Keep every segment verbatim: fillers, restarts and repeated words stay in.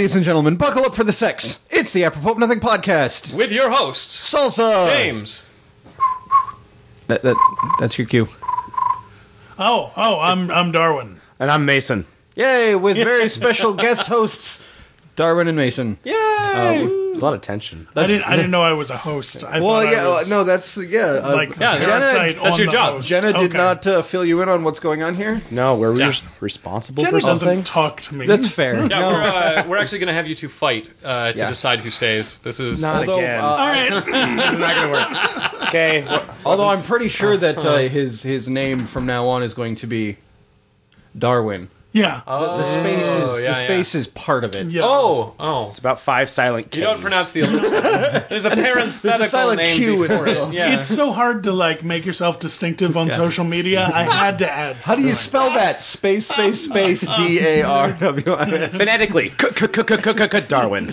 ladies and gentlemen, buckle up for the sex. It's the Apropos of Nothing podcast. With your hosts, Salsa! James. That, that, that's your cue. Oh, oh, I'm I'm Darwin. And I'm Mason. Yay, with very special guest hosts, Darwin and Mason. Yay! There's a lot of tension. I didn't I didn't know I was a host. I Well, thought yeah, I was no, that's, yeah. Uh, like yeah, the Jenna- parasite that's on your the job. host. Jenna did Okay. not uh, fill you in on what's going on here. No, were we Yeah. res- responsible Jenna for something? doesn't talk to me. That's fair. Yeah, No. we're, uh, we're actually going to have you two fight uh, to Yeah. decide who stays. This is Not Although, again. uh, All right. This is not going to work. Okay. wh- Although I'm pretty sure that uh, his his name from now on is going to be Darwin. Yeah. The, the space is yeah, the yeah. space is part of it. yeah. Oh, oh. It's about five silent Ks. You don't pronounce the ellipsis. There's a parenthetical silent name Q in before it. it. Yeah. It's so hard to like make yourself distinctive on social media. I had to add. How do you spell that? Space, space, space, D A R W I. Phonetically. Darwin.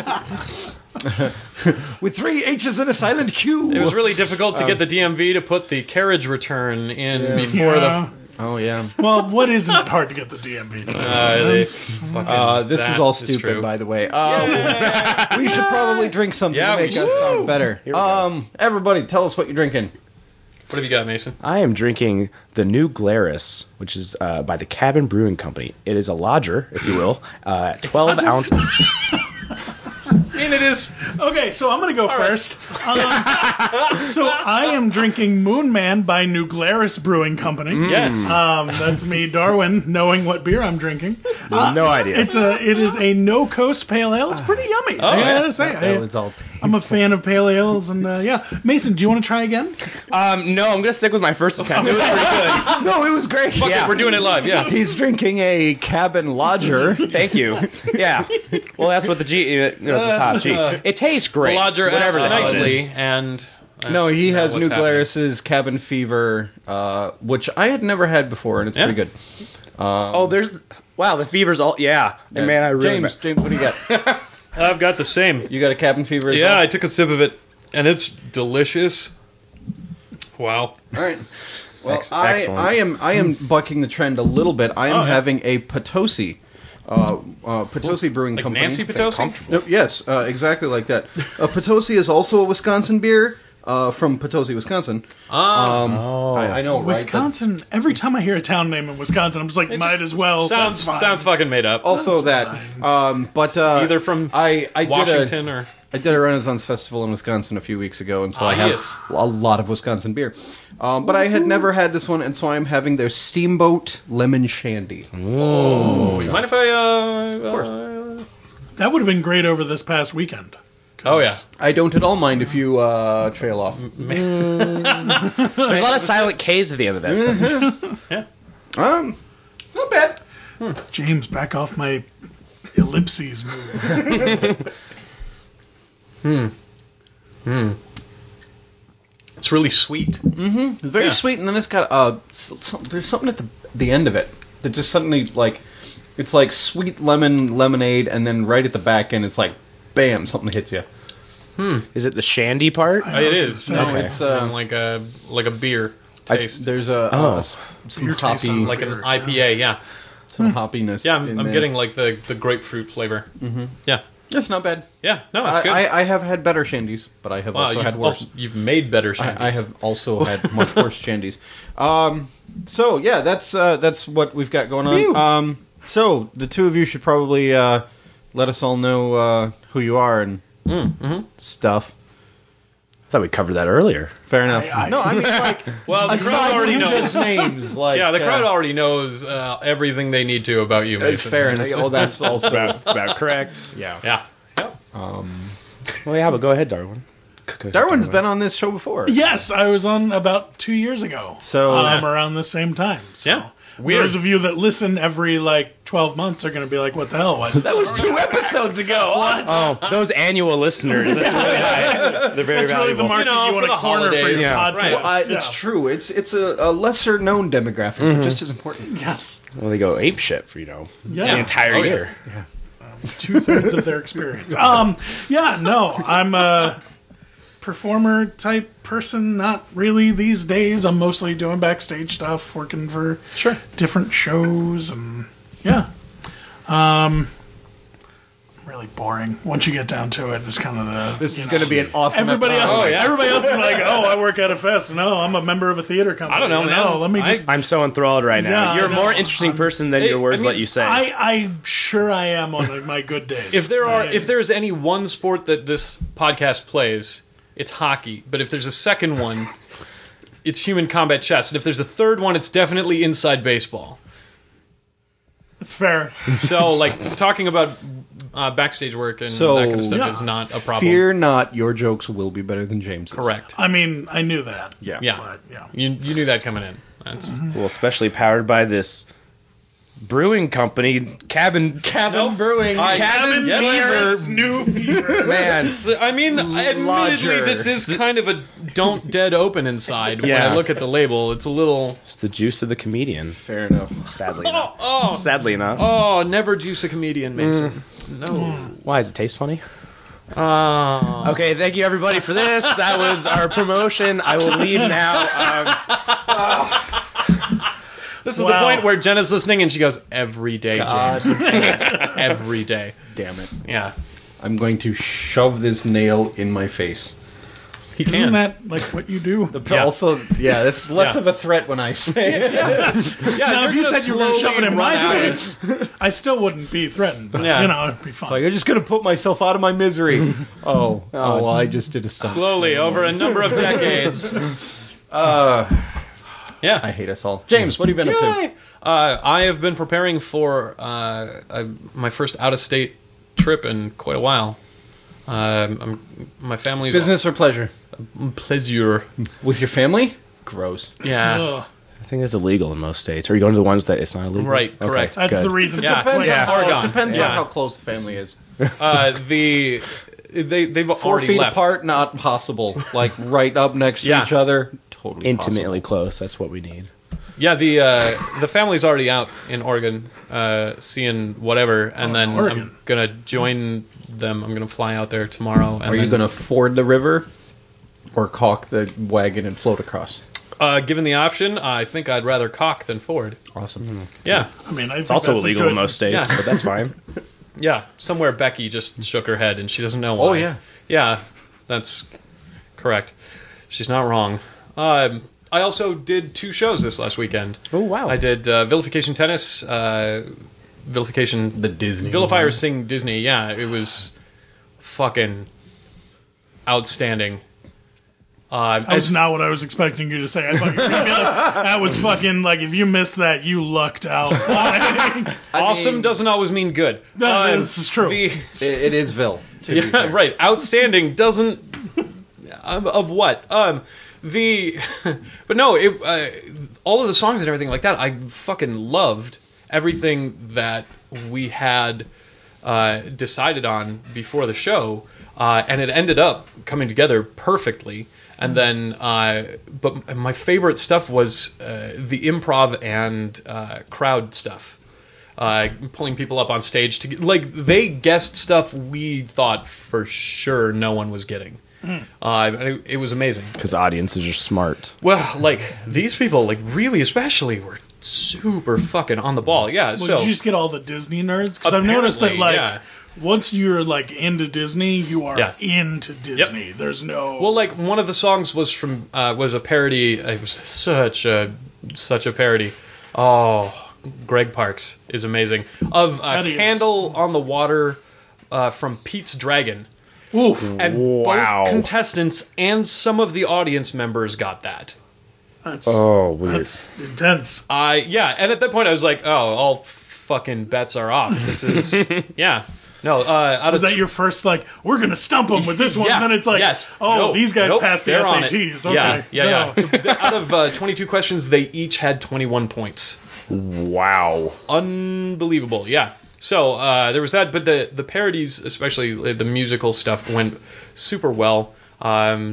With three H's and a silent Q. It was really difficult Um, to get the D M V to put the carriage return in before Yeah. Oh, yeah. Well, what isn't it hard to get the D M V? the. Uh, they It's- fucking- Uh, this that is all stupid, true. by the way. Uh, we should probably drink something Yeah, to we make us should. sound better. Here we go. Um, everybody, tell us what you're drinking. What have you got, Mason? I am drinking the New Glarus, which is uh, by the Cabin Brewing Company. It is a lodger, if you will, uh, twelve ounces. I mean, it is. Okay, so I'm going to go first. Um, so I am drinking Moon Man by New Glarus Brewing Company. Yes. Um, that's me, Darwin, knowing what beer I'm drinking. No idea. It's a it is a no coast pale ale. It's pretty yummy. I yeah. gotta say, I, That was all. I'm a fan of pale ales, and uh, yeah, Mason, do you want to try again? Um, no, I'm going to stick with my first attempt. It was pretty good. No, it was great. Fuck Yeah. it, we're doing it live, yeah. He's drinking a cabin lodger. Thank you. Yeah. Well, that's what the G. You know, it's just hot G. It tastes great. Lodger whatever the hell it nicely, is. and. No, he that's has what's New happening. Glarus's Cabin Fever, uh, which I had never had before, and it's Yeah. pretty good. Oh, there's. Wow, the fever's all. Yeah. And man, I really. James, James, what do you got? I've got the same. You got a Cabin Fever as Yeah, well? I took a sip of it, and it's delicious. Wow. All right. Well, Ex- I, excellent. I am I am bucking the trend a little bit. I am Oh, yeah. having a Potosi, uh, uh, Potosi Brewing Like Company. Nancy Potosi? No, yes, uh, exactly like that. Uh, Potosi is also a Wisconsin beer uh, from Potosi, Wisconsin. Ah. Um, I, I know, right? Wisconsin. Every time I hear a town name in Wisconsin, I'm just like, might just as well. Sounds That's fine. sounds fucking made up. But also that, um, but uh, Either from I I Washington did a, or I did a Renaissance Festival in Wisconsin a few weeks ago, and so Ah, I have yes. a lot of Wisconsin beer. Um, but I had never had this one, and so I'm having their Steamboat Lemon Shandy. mind if I? Uh, of course. Uh, That would have been great over this past weekend. oh yeah. I don't at all mind if you uh, trail off. There's a lot of silent Ks at the end of this. Yeah. Um, not bad. James, back off my ellipses move. It's really sweet. It's very Yeah. sweet, and then it's got uh, s- some, there's something at the the end of it that just suddenly like it's like sweet lemon lemonade, and then right at the back end, it's like bam, something hits you. Is it the shandy part? Oh, it is. No, No, Okay. it's uh, And like a like a beer I- taste, there's a, Oh. a s- some Beer taste hoppy, on like an I P A. Yeah. some hoppiness. Yeah. I'm, in I'm there. getting like the the grapefruit flavor. Mm-hmm. Yeah. It's not bad. Yeah. No, it's I, good. I, I have had better shandies, but I have wow, also you've, had worse. also- you've made better shandies. I, I have also had much worse shandies. Um, so yeah, that's uh, that's what we've got going on. Um, so the two of you should probably uh, let us all know uh, who you are and stuff. I thought we covered that earlier. Fair enough. I- I- no, I mean like Well, the aside crowd already from knows. just names. Like Yeah, the crowd uh, already knows uh, everything they need to about you, Mason. It's fair enough. Oh, that's also It's about correct. Yeah. Yeah. Yep. Well, yeah, but go ahead, Darwin. Darwin's been on this show before. Yes, I was on about two years ago. So- um, around the same time. So. Yeah. Weird. Those of you that listen every like twelve months are going to be like, "What the hell was that?" That was two episodes ago. What? Oh, those annual listeners. That's really high. They're very That's really the valuable. market You know, you, want for to the corner for your holidays. Yeah. podcast. Right. Well, I, Yeah. it's true. It's it's a, a lesser known demographic, but just as important. Yes, Well, they go ape shit for, you know, yeah, the entire Oh, yeah. year. two thirds of their experience. Um, yeah, no, I'm a performer type person. Not really these days. I'm mostly doing backstage stuff, working for Sure. different shows, and yeah. Um, really boring. Once you get down to it, it's kind of the. This you is know, going to be an awesome Everybody episode. else, Oh, yeah. everybody else is like, oh, I work at a fest. No, I'm a member of a theater company. I don't know, You man. let me I- just. I'm so enthralled right now. Yeah, You're I a more know. interesting I'm- person than Hey, your words I mean, let you say. I, I'm sure I am on my good days. If there are, I- if there's any one sport that this podcast plays, it's hockey. But if there's a second one, it's human combat chess. And if there's a third one, it's definitely inside baseball. it's fair. So, like, talking about uh, backstage work and So- that kind of stuff Yeah. is not a problem. Fear not, your jokes will be better than James's. Correct. I mean, I knew that. yeah. Yeah. But, yeah. You you knew that coming in. That's Well, especially powered by this brewing company, Cabin Cabin Nope. Brewing, I- Cabin Yep. Fever, Fever. new fever. Man, I mean, admittedly, Lodger. this is kind of a don't dead open inside. When Yeah. I look at the label, it's a little. it's the juice of the comedian. Fair enough. Sadly enough. Oh, Sadly enough. oh, never juice a comedian, Mason. No. Why does it taste funny? Oh. Okay, thank you everybody for this. That was our promotion. I will leave now. Um, This is the Wow. point where Jenna's listening and she goes, every day, God. James. Every day. Damn it. Yeah. I'm going to shove this nail in my face. He Isn't can. that like what you do? Yeah. Also, yeah, it's less Yeah. of a threat when I say it. yeah, Now, you're if you gonna said you were going to shove it slowly in my run out. face, I still wouldn't be threatened. But, Yeah. you know, it'd be fun. Like, I'm just going to put myself out of my misery. Oh, oh, well, I just did a stunt. Slowly, over a number of decades. Uh, Yeah. I hate us all. James, what have you been up to? Yay. Uh, I have been preparing for uh, uh, my first out-of-state trip in quite a while. Um, I'm, my family's Business or pleasure? pleasure. With your family? Gross. Yeah, Ugh. I think it's illegal in most states. Are you going to the ones that it's not illegal? Right, Okay, correct. That's good. the reason. Yeah. For Depends, the on, how, Oregon. depends Yeah. on how close the family is. uh, the they they've Four already feet left. apart, not possible. Like right up next to Yeah. each other, totally Intimately close. That's what we need. Yeah, the uh, the family's already out in Oregon, uh, seeing whatever, and Oh, then Oregon. I'm gonna join them. I'm gonna fly out there tomorrow. And Are you then, going to ford the river or caulk the wagon and float across? Uh, given the option, I think I'd rather cock than Ford. Awesome. Yeah, I mean, I It's also illegal in most states, Yeah. but that's fine. yeah. Somewhere Becky just shook her head, and she doesn't know why. Oh, yeah. yeah. That's correct. She's not wrong. Um, I also did two shows this last weekend. Oh, wow. I did uh, Vilification Tennis, uh, Vilification The Disney. Vilifiers Sing Disney. Yeah, it was fucking outstanding. Uh, That was as- not what I was expecting you to say. I thought you were going to be like, that was fucking, like, if you missed that, you lucked out. Like, awesome mean- doesn't always mean good. No, Um, this is true. the- It, it is Vil. to be yeah, fair. right. Outstanding doesn't of, of what? Um, the but no, it, uh, all of the songs and everything like that. I fucking loved everything that we had uh, decided on before the show, uh, and it ended up coming together perfectly. And then, uh, but my favorite stuff was uh, the improv and uh, crowd stuff. Uh, pulling people up on stage to get, like they guessed stuff we thought for sure no one was getting. Uh, and it, it was amazing. Because audiences are smart. Well, like these people, like really especially, were super fucking on the ball. Yeah. Well, so did you just get all the Disney nerds? Because I've noticed that, Apparently, like, yeah. once you're, like, into Disney, you are Yeah. into Disney. There's no... well, like one of the songs was from uh, was a parody. It was such a such a parody. Oh. Greg Parks is amazing. Of uh, That he is. Candle on the Water uh, from Pete's Dragon. Ooh. And Wow. both contestants and some of the audience members got that. That's, Oh, weird. that's intense. I yeah, and at that point I was like, oh, all fucking bets are off. This is yeah. No, uh, out Was of that your first, like, we're going to stump them with this one? Yeah, and then it's like, yes. oh, Nope, these guys nope, passed the they're on S A it. Ts. Okay. Yeah, yeah, No. yeah. Out of uh, twenty-two questions, they each had twenty-one points. Wow. Unbelievable, yeah. So uh, there was that, but the the parodies, especially the musical stuff, went super well. Um,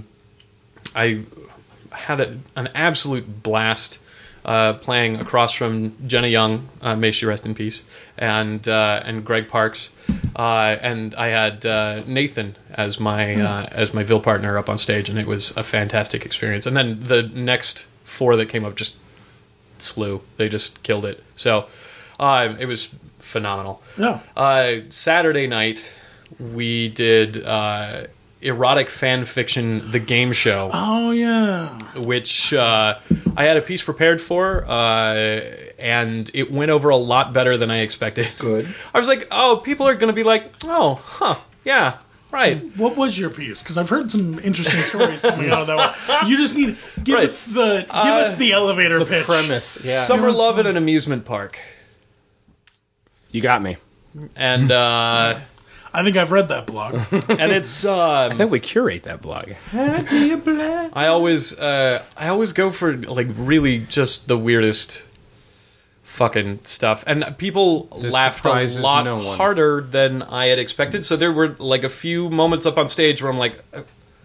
I had a, an absolute blast uh, playing across from Jenna Young, uh, may she rest in peace, and uh, and Greg Parks, uh, and I had uh, Nathan as my uh, as my Vil partner up on stage, and it was a fantastic experience. And then the next four that came up just slew; they just killed it. So uh, it was phenomenal. Yeah. Uh, Saturday night, we did uh, erotic fan fiction, The Game Show. Oh, yeah. Which uh, I had a piece prepared for, uh, and it went over a lot better than I expected. Good. I was like, oh, people are going to be like, oh, huh, yeah, right. What was your piece? Because I've heard some interesting stories coming out of that one. You just need give Right. us the give us the elevator pitch. Premise. Yeah. Summer love at an amusement park. You got me. And uh, I think I've read that blog. and it's um, I think we curate that blog. I always uh, I always go for like really just the weirdest fucking stuff, and people This laughed a surprises lot no one. harder than I had expected. So there were like a few moments up on stage where I'm like, uh,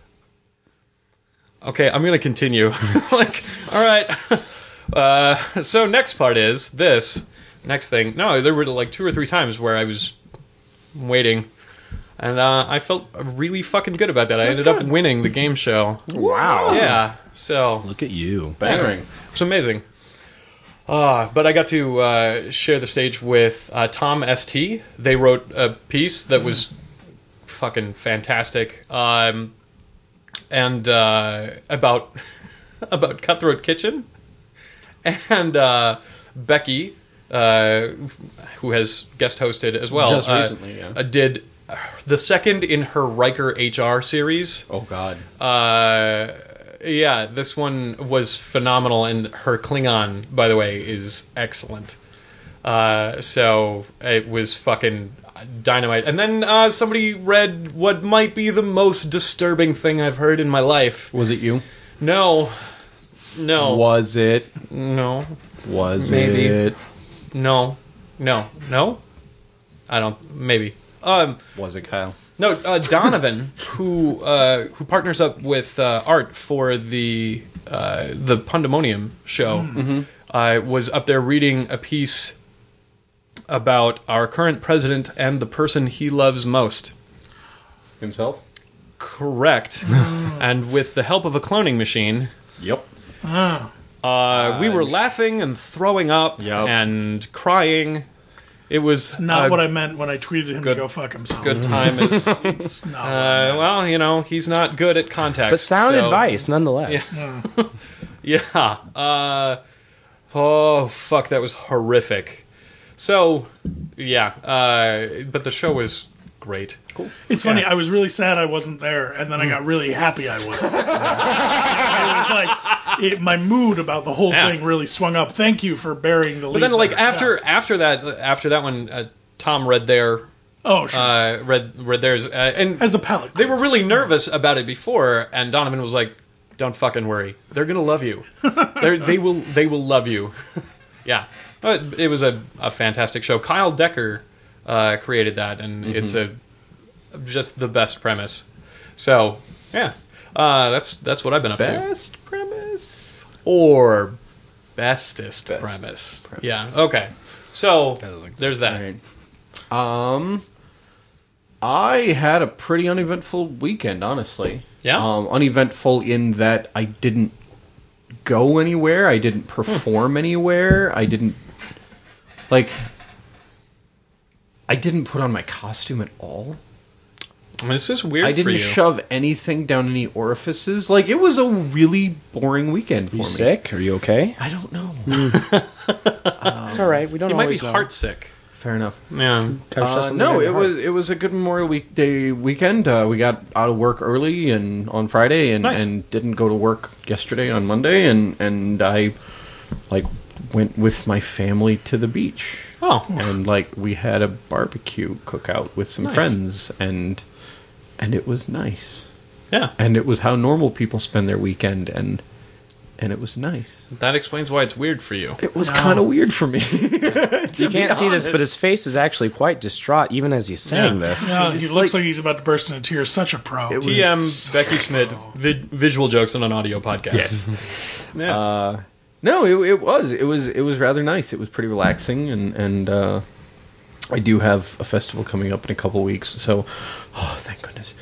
okay, I'm gonna continue. Like, all right. Uh, so next part is this. Next thing, no, there were like two or three times where I was waiting, and uh, I felt really fucking good about that. I ended up winning the game show. Wow. Yeah, so Look at you. Bangering. it's amazing. Uh, but I got to uh, share the stage with uh, Tom S T. They wrote a piece that was fucking fantastic, um, and uh, about about Cutthroat Kitchen, and uh, Becky. Uh, who has guest hosted as well. Just uh, recently, yeah. uh, did the second in her Riker H R series. Oh, God. Uh, yeah, this one was phenomenal, and her Klingon, by the way, is excellent. Uh, so it was fucking dynamite. And then uh, somebody read what might be the most disturbing thing I've heard in my life. Was it you? No. No. Was it? No. Was Maybe. it? No, no, no. I don't. Maybe. Um, Was it Kyle? no. Uh, Donovan, who uh, who partners up with uh, Art for the uh, the Pandemonium show, uh, was up there reading a piece about our current president and the person he loves most. Himself? Correct. And with the help of a cloning machine, Yep. Ah. uh, we were laughing and throwing up Yup. and crying. It was Not a what I meant when I tweeted him good- to go fuck himself. good time. It's, It's not what I Uh, meant. well, you know, he's not good at context. But sound so- advice, nonetheless. Yeah. Yeah. Uh, oh, fuck, that was horrific. So, yeah. Uh, but the show was great. Cool. It's funny. I was really sad I wasn't there, and then I got really happy I wasn't. It was like it, my mood about the whole Yeah. thing really swung up. Thank you for bearing the lead. But then, like there. after Yeah. after that after that one, uh, Tom read their oh sure, uh, read read theirs, uh, and as a palate. they were really nervous about it before, and Donovan was like, "Don't fucking worry, they're gonna love you. They're, they will they will love you." Yeah, but it was a, a fantastic show. Kyle Decker uh, created that, and it's a just the best premise. So yeah, uh, that's that's what I've been up to. Best premise? Or bestest Best premise. Yeah. Okay. So there's that. Right. Um, I had a pretty uneventful weekend, honestly. Yeah? Um, uneventful in that I didn't go anywhere. I didn't perform anywhere. I didn't like. I didn't put on my costume at all. This is weird I for didn't you. shove anything down any orifices. Like, it was a really boring weekend for You me. sick? Are you okay? I don't know. It's all right. We don't you might be always know. heart sick. Fair enough. Yeah. Touched us Uh, on the no, head it hard. was it was a good Memorial Weekday weekend. Uh, we got out of work early and on Friday, and, Nice. and didn't go to work yesterday on Monday, and and I like went with my family to the beach, Oh. and like we had a barbecue cookout with some Nice. friends, and and it was nice, Yeah. and it was how normal people spend their weekend, and and it was nice. That explains why it's weird for you. It was kind of weird for me. You can't see this, but his face is actually quite distraught even as he's saying Yeah. this. Yeah, he just looks like- like, he's about to burst into tears. Such a pro. It was- T M Becky Schmidt, vi- visual jokes on an audio podcast. Yes. Yeah. Uh, no, it, it was. It was. It was rather nice. It was pretty relaxing, and and uh, I do have a festival coming up in a couple weeks. So, oh, thank goodness.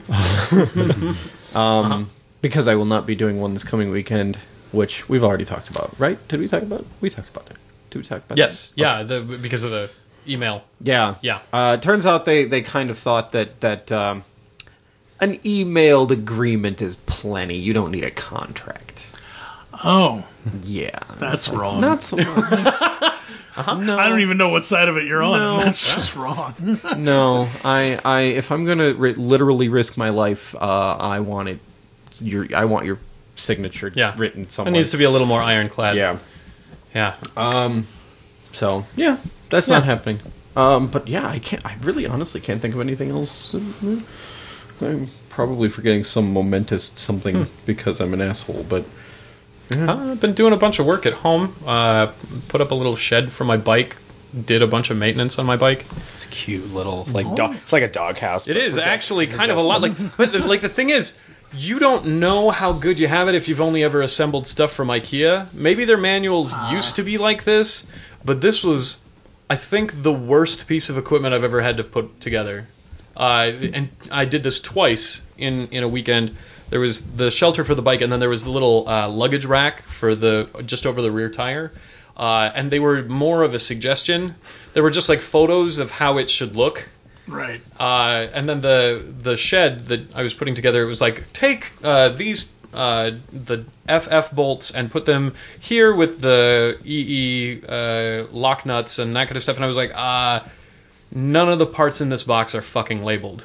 um, Uh-huh. Because I will not be doing one this coming weekend, which we've already talked about, right? Did we talk about? We talked about that. Did we talk about? yes. that? Yeah. The because of the email. Yeah, Yeah. Uh, it turns out they, they kind of thought that that um, an emailed agreement is plenty. You don't need a contract. Oh, Yeah, that's wrong. not so. Uh-huh. No, I don't even know what side of it you're on. No. And that's just wrong. No, I, I, if I'm gonna ri- literally risk my life, uh, I want it. Your, I want your signature Yeah. written It somewhere. needs to be a little more ironclad. yeah. Yeah. Um. So yeah, that's Yeah. not happening. Um. But yeah, I can't. I really, honestly, can't think of anything else. I'm probably forgetting some momentous something because I'm an asshole. But Uh, I've been doing a bunch of work at home. Uh, put up a little shed for my bike. Did a bunch of maintenance on my bike. It's a cute little like dog. It's like a doghouse. It is actually kind of a lot like, but the, like the thing is, you don't know how good you have it if you've only ever assembled stuff from IKEA. Maybe their manuals used to be like this, but this was, I think, the worst piece of equipment I've ever had to put together. Uh, and I did this twice in in a weekend. There was the shelter for the bike, and then there was the little uh, luggage rack for the just over the rear tire. Uh, and they were more of a suggestion. They were just like photos of how it should look. Right. Uh, and then the the shed that I was putting together, it was like, take uh, these uh, the F F bolts and put them here with the E E uh, lock nuts and that kind of stuff. And I was like, uh, none of the parts in this box are fucking labeled.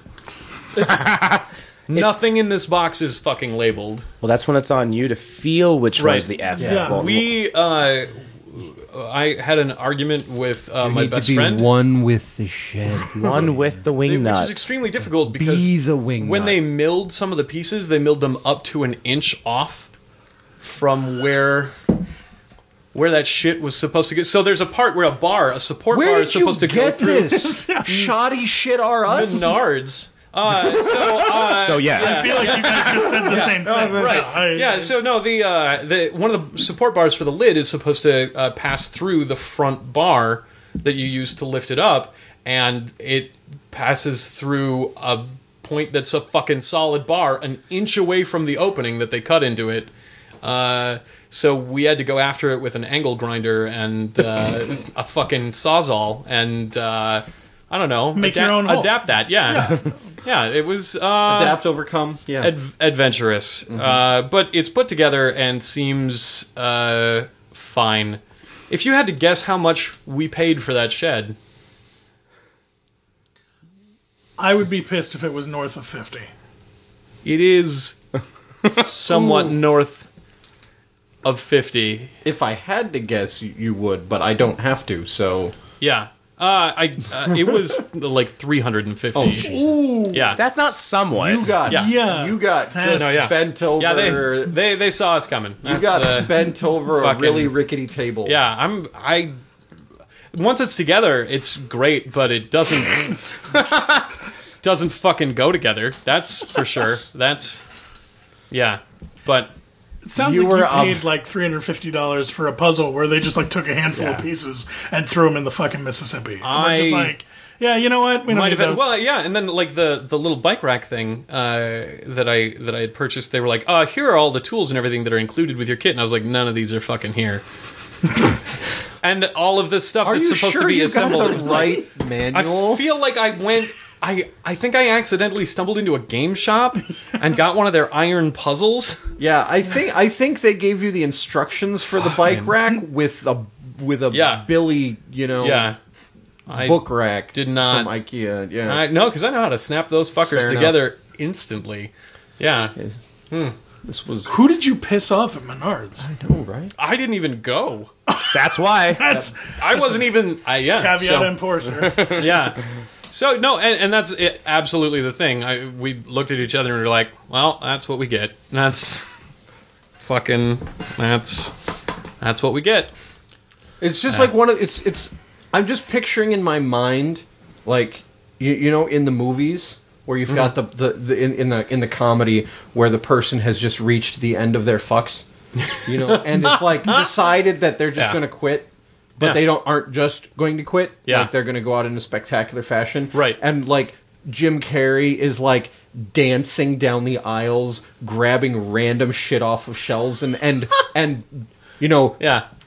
Nothing in this box is fucking labeled. Well, that's when it's on you to feel which Right. one's the F. Yeah. Well, We, uh, I had an argument with uh, my best friend. one with the shed. one with the wing Which is nut. extremely difficult because Be the wing when nut. they milled some of the pieces, they milled them up to an inch off from where where that shit was supposed to get. So there's a part where a bar, a support Where bar, did is supposed you to go get through this? Shoddy shit are us. Menards. Uh, so, uh, So yes. I feel like you guys just said the same thing. Right. Yeah, I- Yeah. So no, the uh, the one of the support bars for the lid is supposed to uh, pass through the front bar that you use to lift it up, and it passes through a point that's a fucking solid bar, an inch away from the opening that they cut into it. Uh, so we had to go after it with an angle grinder and uh, a fucking sawzall, and uh, I don't know, Make your adapt- own hole. adapt that. Yeah. Yeah, it was uh, Adapt, overcome. Yeah. ad- adventurous, uh, but it's put together and seems uh, fine. If you had to guess how much we paid for that shed, I would be pissed if it was north of fifty. it is somewhat north of fifty. If I had to guess, you, you would, but I don't have to. So Yeah, uh, I uh, it was like three hundred and fifty. Oh, jeez. Yeah, That's not somewhat. you got, Yeah. Yeah. you got That's- just No, yeah. bent over. yeah. They, they they saw us coming. you That's got the- bent over a fucking- really rickety table. Yeah, I'm. I once it's together, it's great, but it doesn't doesn't fucking go together. That's for sure. That's yeah, but It sounds You like were you up- paid like three hundred fifty dollars for a puzzle where they just like took a handful of Yeah. pieces and threw them in the fucking Mississippi. And I- we're just like, yeah, you know what? We don't might need have been, those. well, yeah, and then like the the little bike rack thing uh, that I that I had purchased, they were like, uh, here are all the tools and everything that are included with your kit, and I was like, none of these are fucking here. And all of this stuff Are that's you supposed sure to be you assembled got it the was like, right manual? I feel like I went. I I think I accidentally stumbled into a game shop and got one of their iron puzzles. Yeah, I think I think they gave you the instructions for the bike rack with a with a Yeah. Billy, you know, Yeah, I book rack. did not- from IKEA. Yeah, I, no, because I know how to snap those fuckers Fair together instantly. Yeah, this was. Who did you piss off at Menards? I know, right? I didn't even go. That's why. That's I wasn't even. I yeah. caveat so- emptor, sir. yeah. So no, and, and that's it, absolutely the thing. I, we looked at each other and we were like, "Well, that's what we get. That's fucking. That's that's what we get." It's just like one of it's it's. I'm just picturing in my mind, like you you know, in the movies where you've got the the, the in, in the in the comedy where the person has just reached the end of their fucks, you know, and it's like decided that they're just Yeah. going to quit. But Yeah. they don't aren't just going to quit. Yeah. Like they're going to go out in a spectacular fashion. Right. And like Jim Carrey is like dancing down the aisles, grabbing random shit off of shelves and and and you know, Yeah.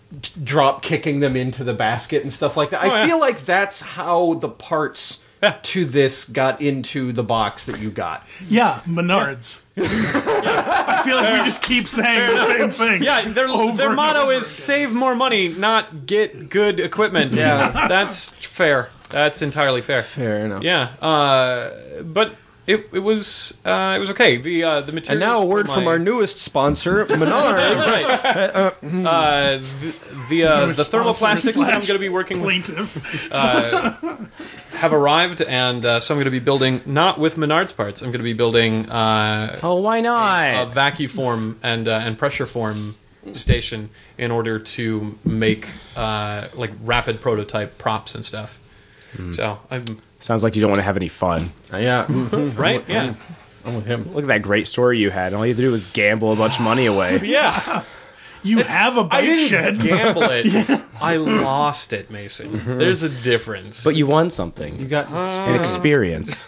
d- drop kicking them into the basket and stuff like that. Oh, I yeah. feel like that's how the parts Yeah. to this got into the box that you got. Yeah, Menards. I feel like we just keep saying the same thing. Yeah, their over their and motto over is again. save more money, not get good equipment. Yeah. That's fair. That's entirely fair. Fair enough. Yeah, uh, but it it was uh, it was okay. The uh, the And materials. now a word for from my- our newest sponsor, Menards. right. Uh, the the, uh, Newest the sponsor thermoplastics that I'm slash going to be working with Plaintiff. have arrived, and uh, so I'm going to be building not with Menards parts. I'm going to be building uh, Oh, why a not? vacuum form and uh, and pressure form station in order to make uh, like rapid prototype props and stuff. So I'm Sounds like you don't want to have any fun. Uh, yeah. mhm. right. Yeah. I'm with him. Look at that great story you had. All you had to do was gamble a bunch of money away. Yeah. You have a I bike didn't shed. gamble it. I lost it, Mason. There's a difference. But you won something. You got. An experience.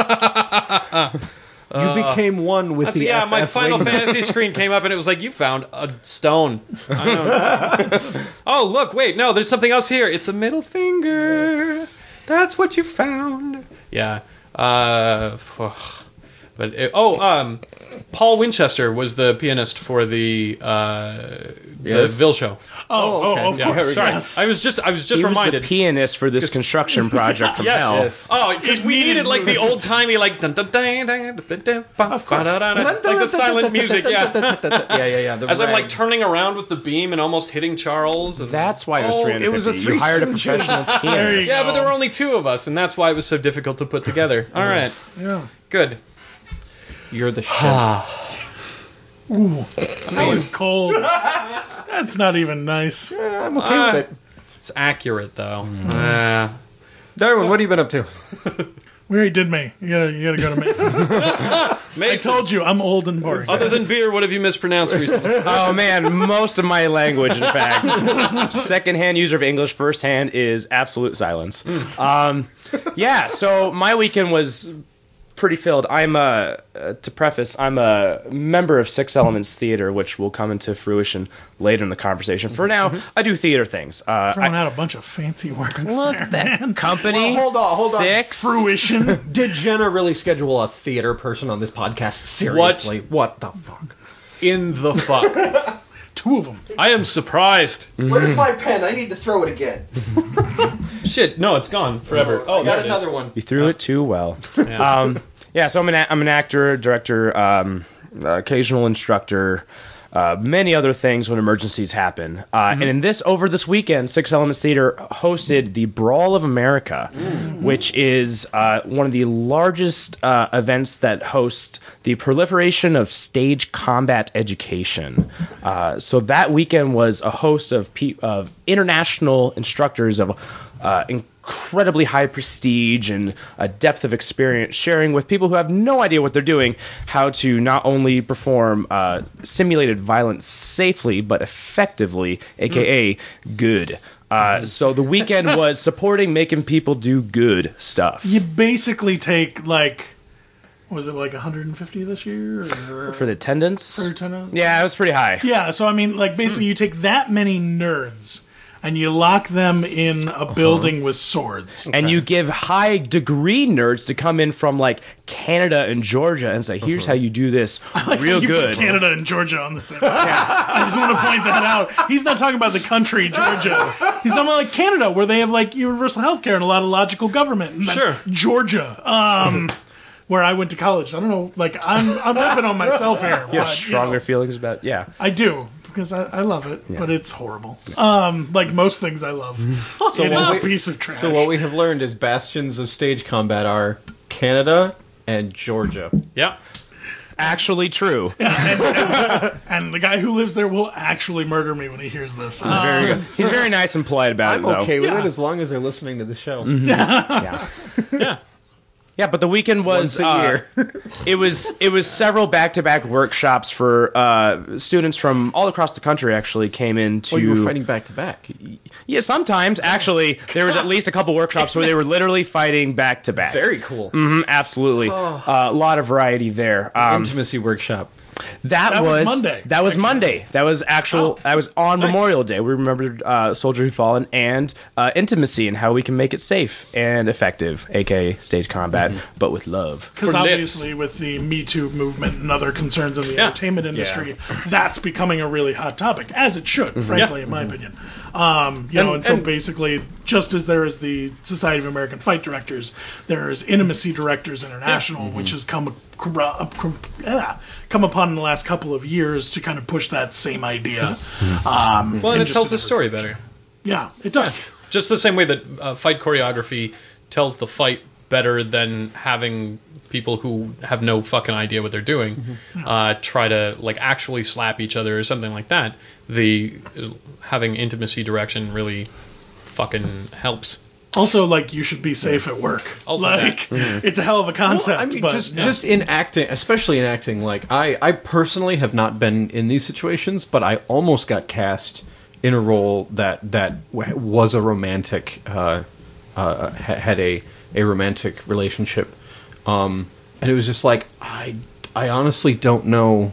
you became one with That's, the yeah, F F my Final wing. Fantasy screen came up and it was like, you found a stone. I don't know. Oh, look, wait, no, there's something else here. It's a middle finger. That's what you found. Yeah. Uh, but it, oh, um, Paul Winchester was the pianist for the uh, the Yes. Ville show. Oh, okay. oh, of Yeah, course. sorry, Yes. I was just I was just He was reminded. the pianist for this construction project from Yes. hell. Yes. Oh, because we needed needed like the movement. old timey like dun dun dun dun dun dun ba- ba- da- da- da, like the silent music. Yeah. yeah, yeah, yeah. The As I'm like rag. turning around with the beam and almost hitting Charles. And, That's why it was Oh, three hundred fifty. it was a You hired a Three professional Stooges. There pianist. you yeah, go. but there were only two of us, and that's why it was so difficult to put together. All right, Yeah. good. You're the shit. Ooh, that was cold. That's not even nice. I'm okay Uh, with it. It's accurate though. Uh, Darwin, what have you been up to? We already did me. You gotta, you gotta go to Mason. I Mason, told you, I'm old and boring. other than beer, what have you mispronounced recently? Oh man, most of my language, in fact. Secondhand user of English, firsthand is absolute silence. Um, yeah, so my weekend was pretty filled. I'm uh, uh, to preface, I'm a member of Six Elements Theater, which will come into fruition later in the conversation. For now, I do theater things. Uh, Throwing I, out a bunch of fancy words look there, at that man. company. Well, hold on, hold on. Six. Fruition. Did Jenna really schedule a theater person on this podcast? Seriously? What, the fuck? In the fuck. Two of them. I am surprised. Where's my pen? I need to throw it again. Shit, no, it's gone forever. Oh, I there got it is. another one. You threw it too well. Yeah. Um, yeah, so I'm an, a- I'm an actor, director, um, uh, occasional instructor, uh, many other things when emergencies happen. Uh, And in this, over this weekend, Six Elements Theater hosted the Brawl of America, which is uh, one of the largest uh, events that hosts the proliferation of stage combat education. Uh, so that weekend was a host of, pe- of international instructors of uh, incredibly high prestige and a depth of experience, sharing with people who have no idea what they're doing how to not only perform uh, simulated violence safely but effectively, aka good. Uh, so the weekend was supporting making people do good stuff. You basically take, like, was it like one hundred fifty this year? Or For the attendance? for attendance? Yeah, it was pretty high. Yeah, so I mean, like, basically, you take that many nerds and you lock them in a building with swords. And you give high degree nerds to come in from like Canada and Georgia and say, here's how you do this real you good. Put Canada and Georgia on the same. I just want to point that out. He's not talking about the country Georgia. He's talking about like Canada, where they have like universal health care and a lot of logical government. And then Sure. Georgia, um, where I went to college. I don't know. Like I'm, I'm ripping on myself here. You have but, you stronger know, feelings about, yeah. I do. Because I, I love it, but it's horrible. Um, like most things I love, So it is what a we- piece of trash. So what we have learned is bastions of stage combat are Canada and Georgia. Yeah. Actually true. and the guy who lives there will actually murder me when he hears this. Um, Very good. He's very nice and polite about I'm it, though. okay with Yeah. it as long as they're listening to the show. Yeah. Yeah. Yeah, but the weekend was Once a uh, year. it was it was several back to back workshops for uh, students from all across the country. Actually, came in to Well, you were fighting back to back. yeah. Sometimes actually there was at least a couple workshops where they were literally fighting back to back. Very cool. Mhm, absolutely, uh, a lot of variety there. Um, Intimacy workshop. That, That was was Monday, That was actually. Monday. That was actual. Oh, that was on nice. Memorial Day. We remembered uh, Soldier Who Fallen and uh, intimacy and how we can make it safe and effective, aka stage combat, but with love. Because For obviously, with the Me Too movement and other concerns in the Yeah. entertainment industry, that's becoming a really hot topic, as it should, frankly, in my opinion. Um, you know, and, And- so and- basically, just as there is the Society of American Fight Directors, there is Intimacy Directors International, which has come acro- up- yeah, come upon in the last couple of years to kind of push that same idea. Um, Well, and it just tells in the a- story better. Yeah, it does. Just the same way that uh, fight choreography tells the fight better than having people who have no fucking idea what they're doing uh, try to like actually slap each other or something like that. The uh, having intimacy direction really fucking helps. Also, like, you should be safe at work. Also like, it's a hell of a concept. Well, I mean, but, just yeah. just in acting, especially in acting. Like I, I personally have not been in these situations, but I almost got cast in a role that that w- was a romantic, uh, uh, ha- had a a romantic relationship, um, and it was just like I, I honestly don't know,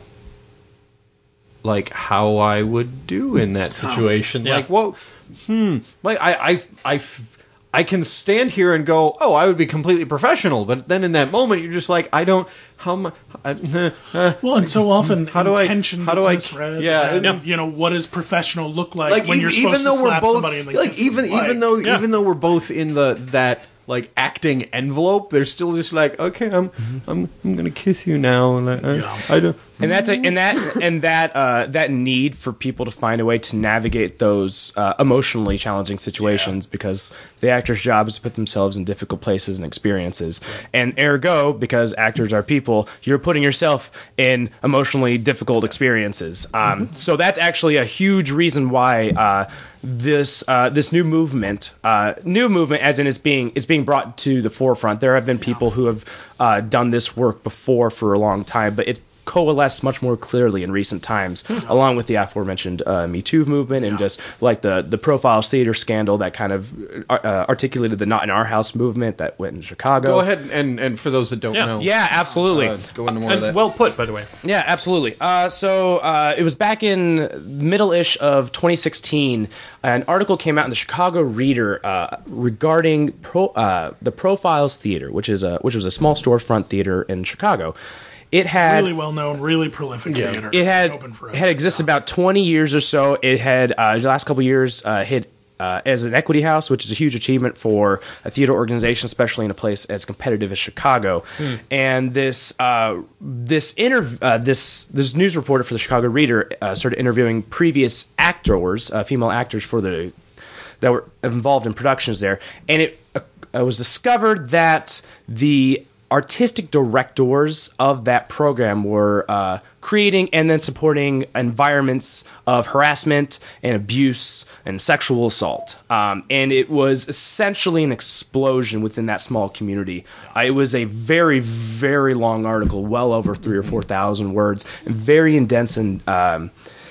like how I would do in that situation. Yeah. Like, well, hmm, like I, I, I. f- I can stand here and go, oh, I would be completely professional, but then in that moment, you're just like, I don't, how much, uh, uh, Well, and so often How do I- intention how do gets I- misread. yeah, and, yeah. you know, what does professional look like, like when e- you're even supposed though to we're slap both, somebody in the like kiss even of the even though Yeah. even though we're both in the that like acting envelope, they're still just like, okay, I'm I'm I'm gonna kiss you now, and I, I, Yeah. I don't. And that's a, and that and that uh, that need for people to find a way to navigate those uh, emotionally challenging situations, because the actor's job is to put themselves in difficult places and experiences, and ergo, because actors are people, you're putting yourself in emotionally difficult experiences. Um, so that's actually a huge reason why uh, this uh, this new movement, uh, new movement, as in is being is being brought to the forefront. There have been people who have uh, done this work before for a long time, but it's coalesced much more clearly in recent times, along with the aforementioned uh, Me Too movement and just like the the Profiles Theater scandal that kind of uh, articulated the Not in Our House movement that went in Chicago. Go ahead and and for those that don't Yeah. know, Yeah, absolutely. uh, go into more And of that. well put, by the way. Yeah, absolutely. Uh, so uh, it was back in middle-ish of twenty sixteen. An article came out in the Chicago Reader uh, regarding pro, uh, the Profiles Theater, which is a which was a small storefront theater in Chicago. It had really well known, really prolific theater. it had open forever. it had existed about twenty years or so. It had uh, the last couple of years uh, hit uh, as an equity house, which is a huge achievement for a theater organization, especially in a place as competitive as Chicago. And this uh, this interv- uh, this this news reporter for the Chicago Reader uh, started interviewing previous actors, uh, female actors for the that were involved in productions there, and it uh, it was discovered that the artistic directors of that program were uh, creating and then supporting environments of harassment and abuse and sexual assault. Um, and it was essentially an explosion within that small community. Uh, it was a very, very long article, well over three or four thousand words, and very intense and um,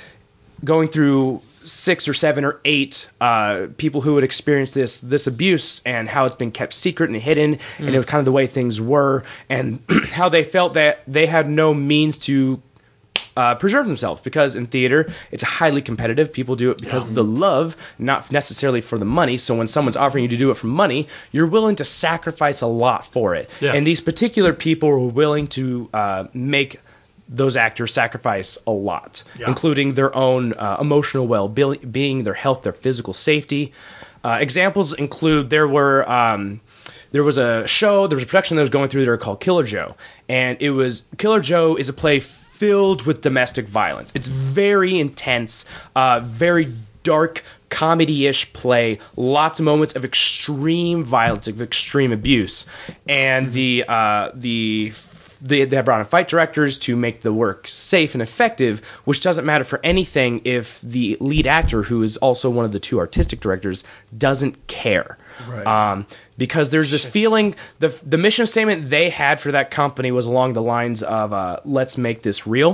going through six or seven or eight uh, people who had experienced this this abuse and how it's been kept secret and hidden, and it was kind of the way things were, and how they felt that they had no means to uh, preserve themselves, because in theater it's highly competitive. People do it because of the love, not necessarily for the money. So when someone's offering you to do it for money, you're willing to sacrifice a lot for it. Yeah. And these particular people were willing to uh, make those actors sacrifice a lot, Yeah. including their own uh, emotional well-being, their health, their physical safety. Uh, examples include there were um, there was a show, there was a production that was going through there called Killer Joe, and it was Killer Joe is a play filled with domestic violence. It's very intense, uh, very dark, comedy-ish play, lots of moments of extreme violence, of extreme abuse, and the uh, the They, they have brought in fight directors to make the work safe and effective, which doesn't matter for anything if the lead actor, who is also one of the two artistic directors, doesn't care. Right. Um, because there's this feeling, the the mission statement they had for that company was along the lines of, uh, let's make this real.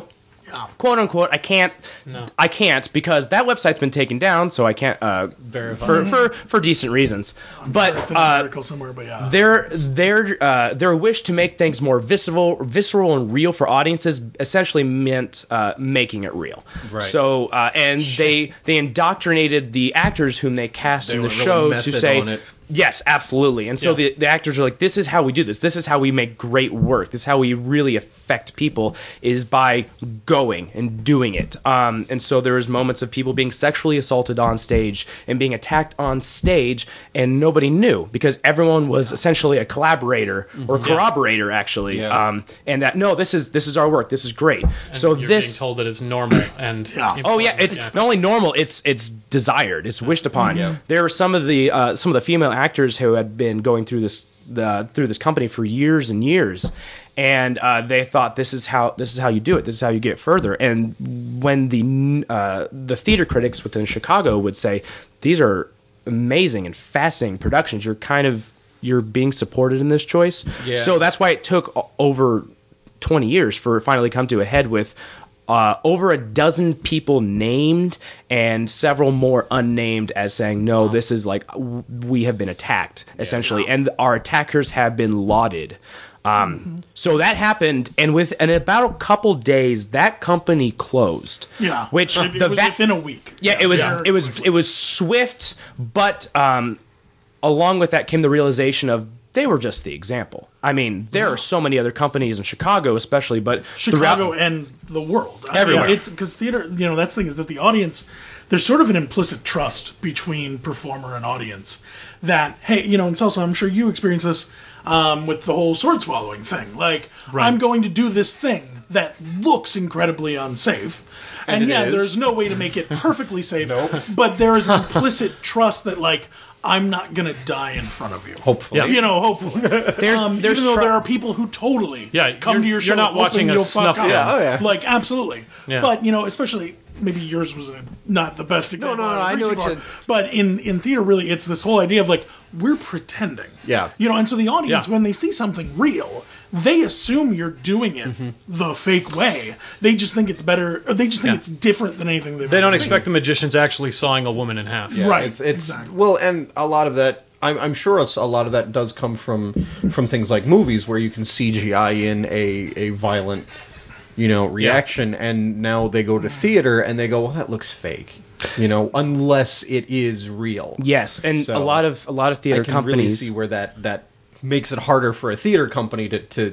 quote unquote, I can't, No. I can't because that website's been taken down, so I can't uh, Verify. for, for for decent reasons. But It's in an uh, article somewhere, but yeah. their their uh, their wish to make things more visceral, visceral and real for audiences essentially meant uh, making it real. Right. So uh, and they they indoctrinated the actors whom they cast They in the were really show to method say. on it. Yes, absolutely. And so Yeah. the, the actors are like, this is how we do this. This is how we make great work. This is how we really affect people is by going and doing it. Um, and so there was moments of people being sexually assaulted on stage and being attacked on stage, and nobody knew because everyone was essentially a collaborator or corroborator, actually. Yeah. Um, and that no, this is this is our work. This is great. so You're this being told that it's normal and Yeah. Oh yeah, it's not only normal; it's it's desired, it's wished upon. There were some of the uh, some of the female actors who had been going through this the through this company for years and years, and uh, they thought this is how this is how you do it. This is how you get further. And when the uh, the theater critics within Chicago would say these are amazing and fascinating productions, you're kind of you're being supported in this choice. Yeah. So that's why it took o- over twenty years for it finally come to a head with uh, over a dozen people named and several more unnamed as saying, no, this is like, w- we have been attacked, essentially, and our attackers have been lauded. Um, So that happened, and within about a couple days, that company closed. Yeah, Which it, it the was va- within a week. yeah, it was Yeah. it was it was swift, but um, along with that came the realization of they were just the example. I mean, there are so many other companies in Chicago, especially, but Chicago throughout, and the world. I mean, Everywhere. it's because theater, you know, that's the thing is that the audience, there's sort of an implicit trust between performer and audience that, hey, you know, and also I'm sure you experience this um, with the whole sword swallowing thing. Like, I'm going to do this thing that looks incredibly unsafe. And, And it yeah, is. there's no way to make it perfectly safe, but there is an implicit trust that, like, I'm not going to die in front of you. Hopefully. Yeah. You know, hopefully. there's Um, there's even though tr- there are people who totally Yeah, come you're- to your show you're not hoping watching a you'll fuck snuff up. film. Yeah, oh, yeah. Like, absolutely. Yeah. But, you know, especially, maybe yours was a, not the best example. no, no, was I know reaching what for. you- But in, in theater, really, it's this whole idea of, like, we're pretending. Yeah. You know, and so the audience, Yeah. when they see something real, they assume you're doing it Mm-hmm. the fake way. They just think it's better, or they just think Yeah. it's different than anything they've They don't ever seen. expect the magicians actually sawing a woman in half. Yeah, Right, It's, it's exactly. well, and a lot of that. I'm, I'm sure it's, a lot of that does come from from things like movies where you can C G I in a a violent, you know, reaction, and now they go to theater and they go, well, that looks fake, you know, unless it is real. yes, and So, a lot of a lot of I theater can companies. really see where that that makes it harder for a theater company to to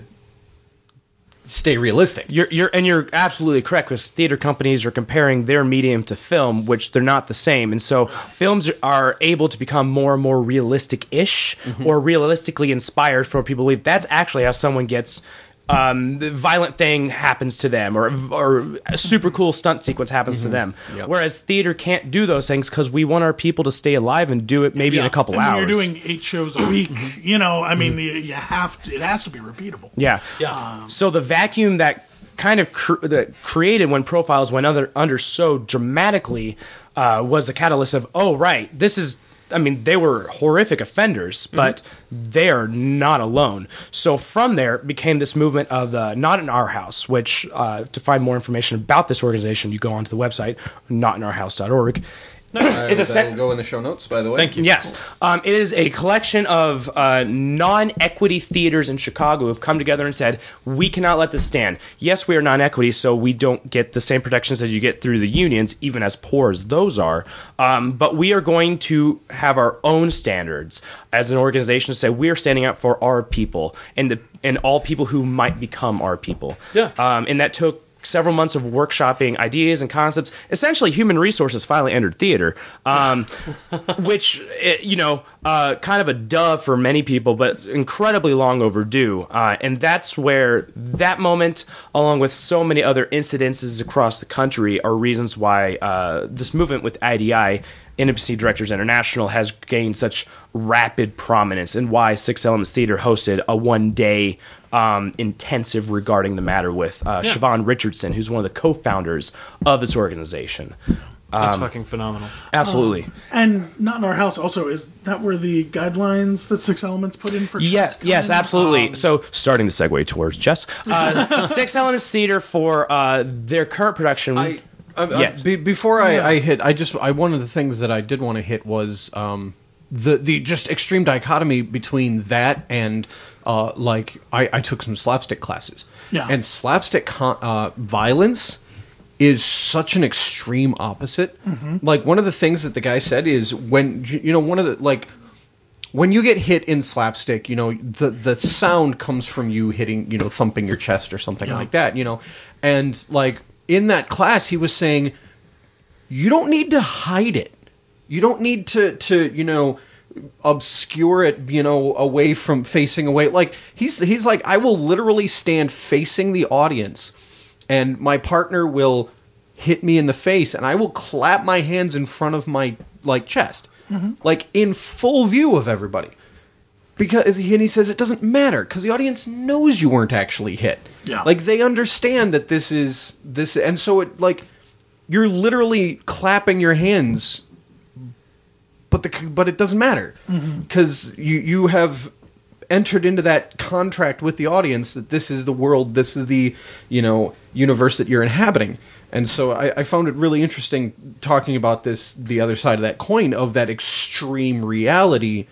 stay realistic. You're, you're, and you're absolutely correct because theater companies are comparing their medium to film, which they're not the same, and so films are able to become more and more realistic-ish or realistically inspired for people to believe that's actually how someone gets. Um, the violent thing happens to them, or or a super cool stunt sequence happens to them. Yep. Whereas theater can't do those things because we want our people to stay alive and do it maybe in a couple and when hours. you're doing eight shows a week, you know, I mean, you, you have to, it has to be repeatable. Yeah. Yeah. So the vacuum that kind of cr- that created when profiles went under under so dramatically uh, was the catalyst of, oh right, this is. I mean, they were horrific offenders, but they are not alone. So from there became this movement of uh, Not in Our House, which uh, to find more information about this organization, you go onto the website not in our house dot org. Uh, It's a that'll set- go in the show notes, by the way. Thank you. Yes. Um, it is a collection of uh, non-equity theaters in Chicago who have come together and said, we cannot let this stand. Yes, we are non-equity, so we don't get the same protections as you get through the unions, even as poor as those are. Um, but we are going to have our own standards as an organization to say we are standing up for our people and the and all people who might become our people. Yeah. Um, and that took several months of workshopping ideas and concepts. Essentially, human resources finally entered theater, um, which, eh, you know, uh, kind of a duh for many people, but incredibly long overdue. Uh, and that's where that moment, along with so many other incidences across the country, are reasons why uh, this movement with I D I, Intimacy Directors International, has gained such rapid prominence, and why Six Elements Theater hosted a one-day um, intensive regarding the matter with uh, Yeah. Siobhan Richardson, who's one of the co-founders of this organization. That's fucking phenomenal. Absolutely. And Not in Our House also, is that where the guidelines that Six Elements put in for chess Yes, come yes, in? absolutely. Um, so, starting the segue towards chess, uh, Six Elements Theater for uh, their current production. I, I, Yes. I, be, before I, Yeah. I hit, I just I one of the things that I did want to hit was um, the the just extreme dichotomy between that and uh, like I, I took some slapstick classes, Yeah. and slapstick con- uh, violence is such an extreme opposite. Like one of the things that the guy said is when you know one of the like. When you get hit in slapstick, you know, the the sound comes from you hitting, you know, thumping your chest or something Yeah. like that, you know. And like in that class he was saying you don't need to hide it. You don't need to to, you know, obscure it, you know, away from facing away. Like he's he's like I will literally stand facing the audience and my partner will hit me in the face and I will clap my hands in front of my like chest. Like in full view of everybody, because and he says it doesn't matter because the audience knows you weren't actually hit. Yeah. Like they understand that this is this, and so it like you're literally clapping your hands, but the but it doesn't matter because you you have entered into that contract with the audience that this is the world, this is the you know universe that you're inhabiting. And so I, I found it really interesting talking about this, the other side of that coin, of that extreme reality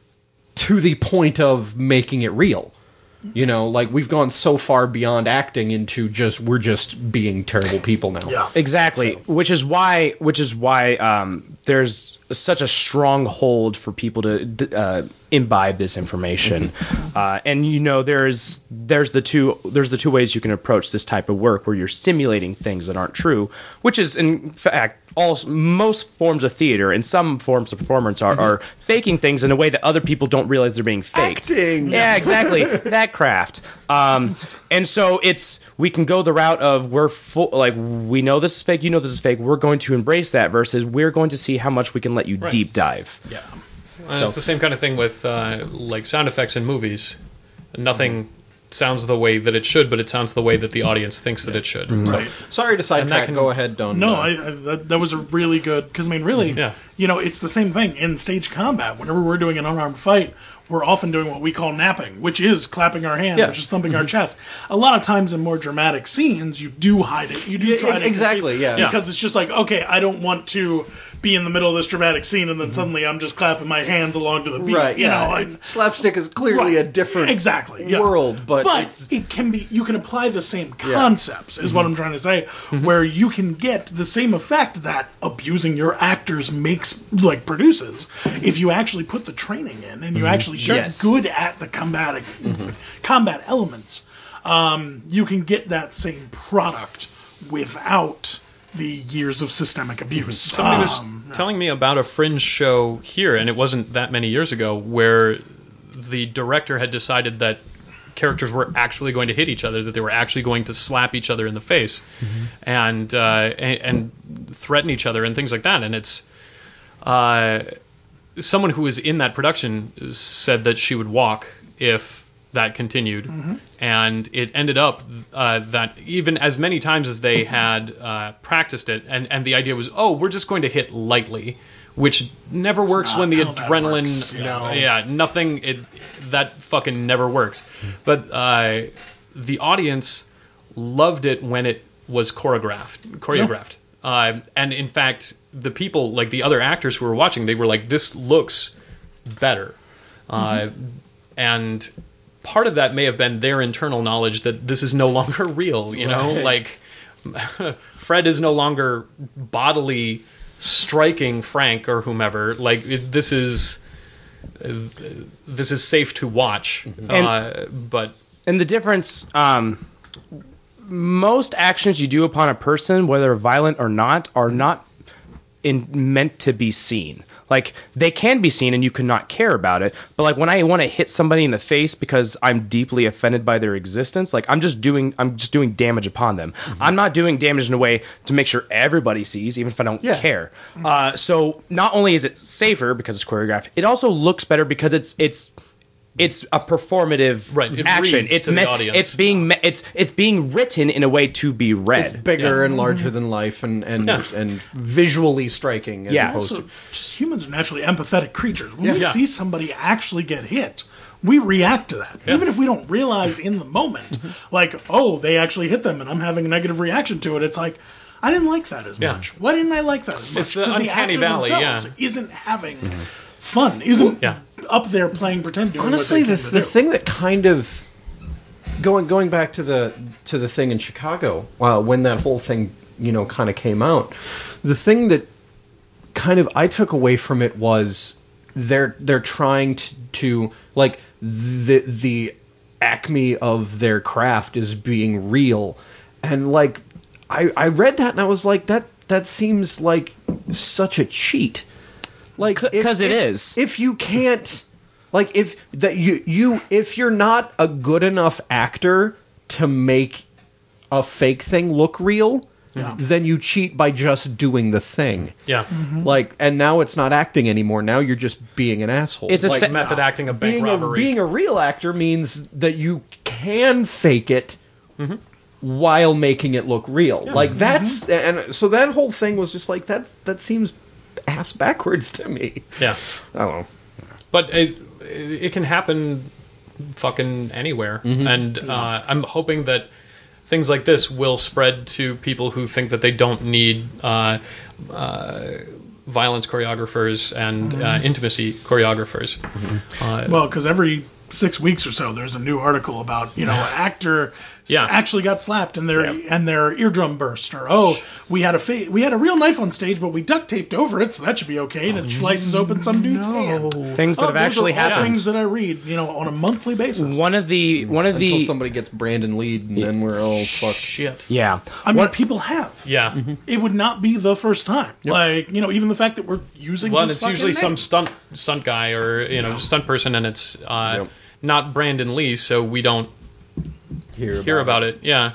to the point of making it real. You know, like we've gone so far beyond acting into just, we're just being terrible people now. Yeah. Exactly, which is why which is why um, there's such a strong hold for people to d- uh, imbibe this information, uh, and you know there's there's the two there's the two ways you can approach this type of work where you're simulating things that aren't true, which is in fact all most forms of theater and some forms of performance are, are faking things in a way that other people don't realize they're being faked. Acting! Yeah, exactly. That craft. Um, and so it's we can go the route of we're full, like we know this is fake, you know this is fake. We're going to embrace that versus we're going to see how much we can let you Right. deep dive. Yeah. And it's the same kind of thing with uh, like sound effects in movies. Nothing sounds the way that it should, but it sounds the way that the audience thinks that it should. Right. Sorry to And that sidetrack. can- Go ahead, Don. No, Uh, I, I, that, that was a really good, because I mean, really, Yeah. you know, it's the same thing in stage combat. Whenever we're doing an unarmed fight, we're often doing what we call napping, which is clapping our hands, Yeah. which is thumping our chest. A lot of times in more dramatic scenes, you do hide it. You do Yeah, try to exactly, conceal- yeah. because it's just like, okay, I don't want to be in the middle of this dramatic scene, and then suddenly I'm just clapping my hands along to the beat. Right, you yeah. know, I, Slapstick is clearly Right. a different exactly yeah. world, but, but it's- it can be you can apply the same concepts is what Mm-hmm. I'm trying to say, where you can get the same effect that abusing your actors makes like produces if you actually put the training in and you actually get Yes. good at the combatic combat elements. Um, you can get that same product without the years of systemic abuse. Somebody was Um, telling me about a fringe show here, and it wasn't that many years ago, where the director had decided that characters were actually going to hit each other, that they were actually going to slap each other in the face, and, uh, and and threaten each other and things like that. And it's uh, someone who was in that production said that she would walk if that continued, and it ended up uh, that even as many times as they had uh, practiced it, and, and the idea was, oh, we're just going to hit lightly, which never works not when the how that adrenaline, works. No. yeah, nothing, it that fucking never works. But uh, the audience loved it when it was choreographed, choreographed. Uh, and in fact, the people, like the other actors who were watching, they were like, this looks better. Uh, and part of that may have been their internal knowledge that this is no longer real, you know? Right. Like, Fred is no longer bodily striking Frank or whomever. Like, it, this is... Uh, this is safe to watch. Uh, but... And the difference, um, most actions you do upon a person, whether violent or not, are not in, meant to be seen. Like, they can be seen and you cannot care about it. But, like, when I want to hit somebody in the face because I'm deeply offended by their existence, like, I'm just doing I'm just doing damage upon them. Mm-hmm. I'm not doing damage in a way to make sure everybody sees, even if I don't Yeah. care. Uh, so, not only is it safer because it's choreographed, it also looks better because it's it's it's a performative Right, it action. reads It's to the meant. audience. It's being. me- It's it's being written in a way to be read. It's bigger Yeah. and larger than life, and and, Yeah. and visually striking. As Yeah. opposed Also, to just humans are naturally empathetic creatures. When we Yeah. see somebody actually get hit, we react to that. Yeah. Even if we don't realize in the moment, like, oh, they actually hit them and I'm having a negative reaction to it, it's like, I didn't like that as Yeah. much. Why didn't I like that as much? It's the 'Cause uncanny actor valley, themselves yeah. isn't having fun, isn't Yeah. up there playing pretend doing honestly, what they the came to the do. thing that kind of going going back to the to the thing in Chicago, uh, when that whole thing you know kind of came out, the thing that kind of I took away from it was they're they're trying to, to like the the acme of their craft is being real, and like I I read that and I was like that that seems like such a cheat. Like if- 'Cause it if- is. If you can't, like, if that you you if you're not a good enough actor to make a fake thing look real, Yeah. then you cheat by just doing the thing. Yeah. Like, and now it's not acting anymore. Now you're just being an asshole. It's a Like se- method acting of bank being a, robbery. being a real actor means that you can fake it while making it look real. Like that's and so that whole thing was just like that. That seems ass backwards to me. yeah. I don't know. But it it can happen fucking anywhere, and uh, I'm hoping that things like this will spread to people who think that they don't need uh, uh, violence choreographers and uh, intimacy choreographers. Uh, Well, because every six weeks or so, there's a new article about you know an actor Yeah. s- actually got slapped and their and their eardrum burst, or oh, we had a fa- we had a real knife on stage, but we duct taped over it, so that should be okay, and it slices open some dude's hand. things that Oh, have those actually are all happened. Things that I read, you know, on a monthly basis. One of the one of Until the somebody gets Brandon Lead, and then we're all fucked. shit. yeah. I mean, What- people have. Yeah. It would not be the first time. Like you know, even the fact that we're using. Well, and this it's usually fucking some name. stunt stunt guy or you know stunt person, and it's uh, Yep. not Brandon Lee, so we don't Hear, hear about it. Yeah.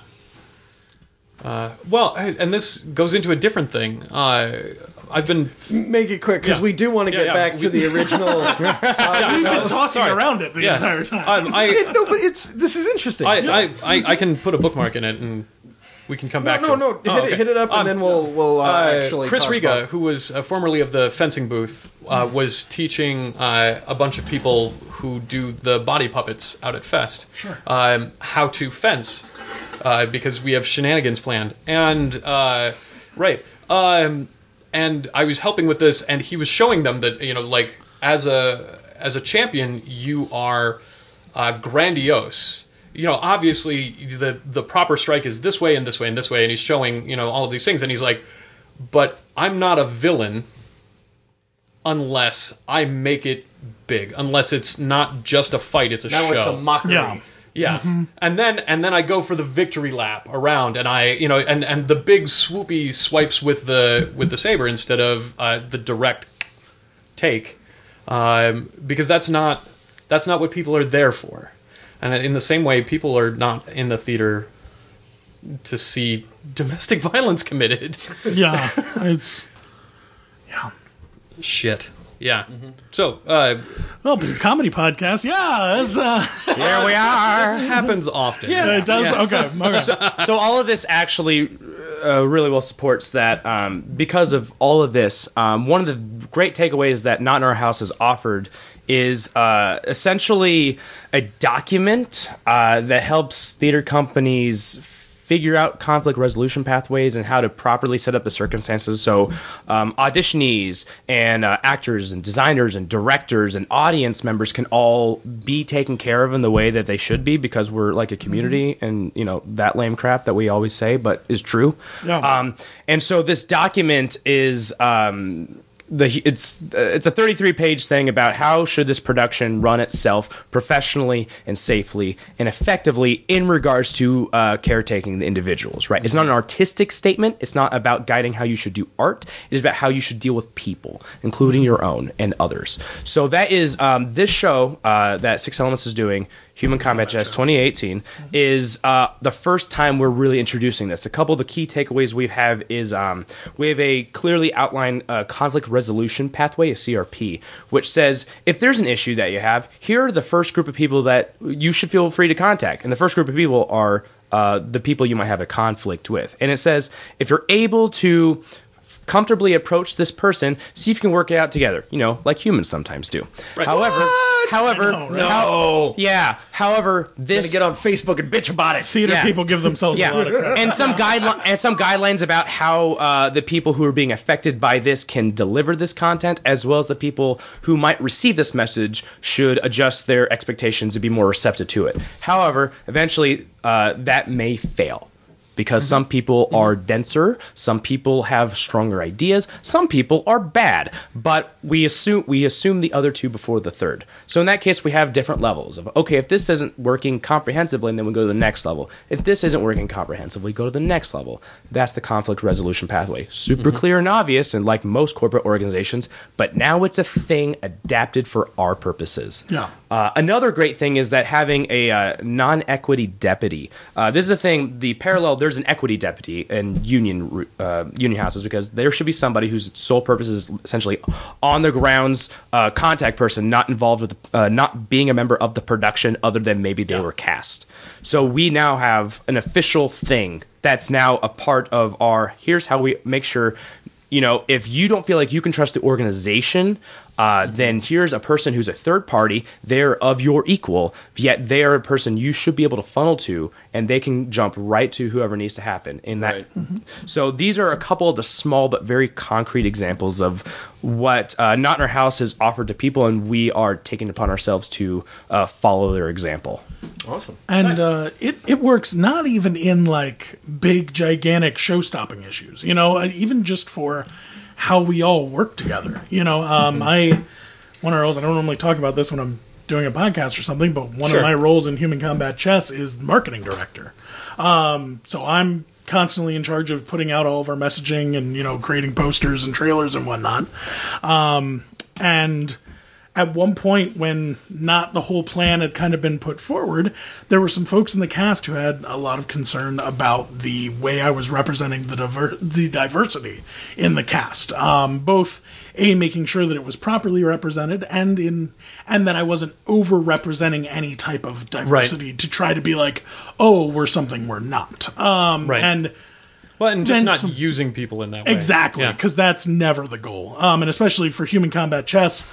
Uh, well, and this goes into a different thing. Uh, I've been Make it quick, because Yeah. we do want to Yeah, get yeah, back we- to the original. We've been talking sorry. around it the yeah. entire time. Um, I, no, but it's this is interesting. I, I, I, I can put a bookmark in it, and we can come no, back. no, to no. it. Hit, Oh, it, okay. hit it up, and Um, then we'll we'll uh, Uh, actually. Chris talk Riga, about- who was uh, formerly of the fencing booth, uh, was teaching uh, a bunch of people who do the body puppets out at Fest Sure. um, how to fence uh, because we have shenanigans planned. And uh, right, um, and I was helping with this, and he was showing them that you know, like as a as a champion, you are uh, grandiose. You know, obviously the the proper strike is this way and this way and this way, and he's showing you know all of these things, and he's like, but I'm not a villain unless I make it big, unless it's not just a fight, it's a now show. it's a mockery. Yeah. Yeah, and then and then I go for the victory lap around, and I you know and, and the big swoopy swipes with the with the saber instead of uh, the direct take, um, because that's not that's not what people are there for, and in the same way, people are not in the theater to see domestic violence committed. Yeah, it's yeah. Shit. Yeah. So uh, Well, comedy podcast. Yeah, it's, uh, Here we are. this happens often. it does. Okay, okay. So all of this actually uh, really well supports that. Um, because of all of this, um, one of the great takeaways that Not in Our House has offered is uh, essentially a document uh, that helps theater companies figure out conflict resolution pathways and how to properly set up the circumstances so um, auditionees and uh, actors and designers and directors and audience members can all be taken care of in the way that they should be, because we're like a community, and you know that lame crap that we always say but is true. Yeah. Um, and so this document is um, the it's uh, it's a thirty-three page thing about how should this production run itself professionally and safely and effectively in regards to uh, caretaking the individuals. Right? It's not an artistic statement. It's not about guiding how you should do art. It is about how you should deal with people, including your own and others. So that is um, this show uh, that Six Elements is doing. Human Combat Chess twenty eighteen, is uh, the first time we're really introducing this. A couple of the key takeaways we have is um, we have a clearly outlined uh, conflict resolution pathway, a C R P, which says if there's an issue that you have, here are the first group of people that you should feel free to contact. And the first group of people are uh, the people you might have a conflict with. And it says if you're able to comfortably approach this person, see if you can work it out together, you know, like humans sometimes do. Right. However, What? however, I know, right? how- yeah, however, this Gonna get on Facebook and bitch about it. Theater Yeah. people give themselves a lot of credit. and some guideline and some guidelines about how uh, the people who are being affected by this can deliver this content, as well as the people who might receive this message should adjust their expectations and be more receptive to it. However, eventually uh, that may fail. Because some people are denser, some people have stronger ideas, some people are bad, but we assume we assume the other two before the third. So in that case, we have different levels of okay, if this isn't working comprehensively, and then we go to the next level. If this isn't working comprehensively, go to the next level. That's the conflict resolution pathway. Super mm-hmm. clear and obvious, and like most corporate organizations, but now it's a thing adapted for our purposes. Yeah. Uh, another great thing is that having a uh, non-equity deputy. Uh, this is a thing. The parallel. There's an equity deputy in union uh, union houses because there should be somebody whose sole purpose is essentially on the grounds uh, contact person, not involved with, uh, not being a member of the production, other than maybe they yeah. were cast. So we now have an official thing that's now a part of our. Here's how we make sure. You know, if you don't feel like you can trust the organization, uh, mm-hmm. then here's a person who's a third party. They're of your equal, yet they are a person you should be able to funnel to, and they can jump right to whoever needs to happen. In that, right. mm-hmm. So these are a couple of the small but very concrete examples of what uh, Not in Our House has offered to people, and we are taking it upon ourselves to uh, follow their example. Awesome. And nice. uh, it, it works not even in like big, gigantic show-stopping issues, you know, even just for how we all work together. You know, um, mm-hmm. I, one of our roles, I don't normally talk about this when I'm doing a podcast or something, but one sure. of my roles in Human Combat Chess is marketing director. Um, so I'm constantly in charge of putting out all of our messaging and, you know, creating posters and trailers and whatnot. Um, and at one point when not the whole plan had kind of been put forward, there were some folks in the cast who had a lot of concern about the way I was representing the diver- the diversity in the cast. Um, both A, making sure that it was properly represented, and in and that I wasn't over-representing any type of diversity right. to try to be like, oh, we're something we're not. Um, right. And well, and just not some, using people in that way. Exactly, because yeah. that's never the goal. Um, and especially for Human Combat Chess,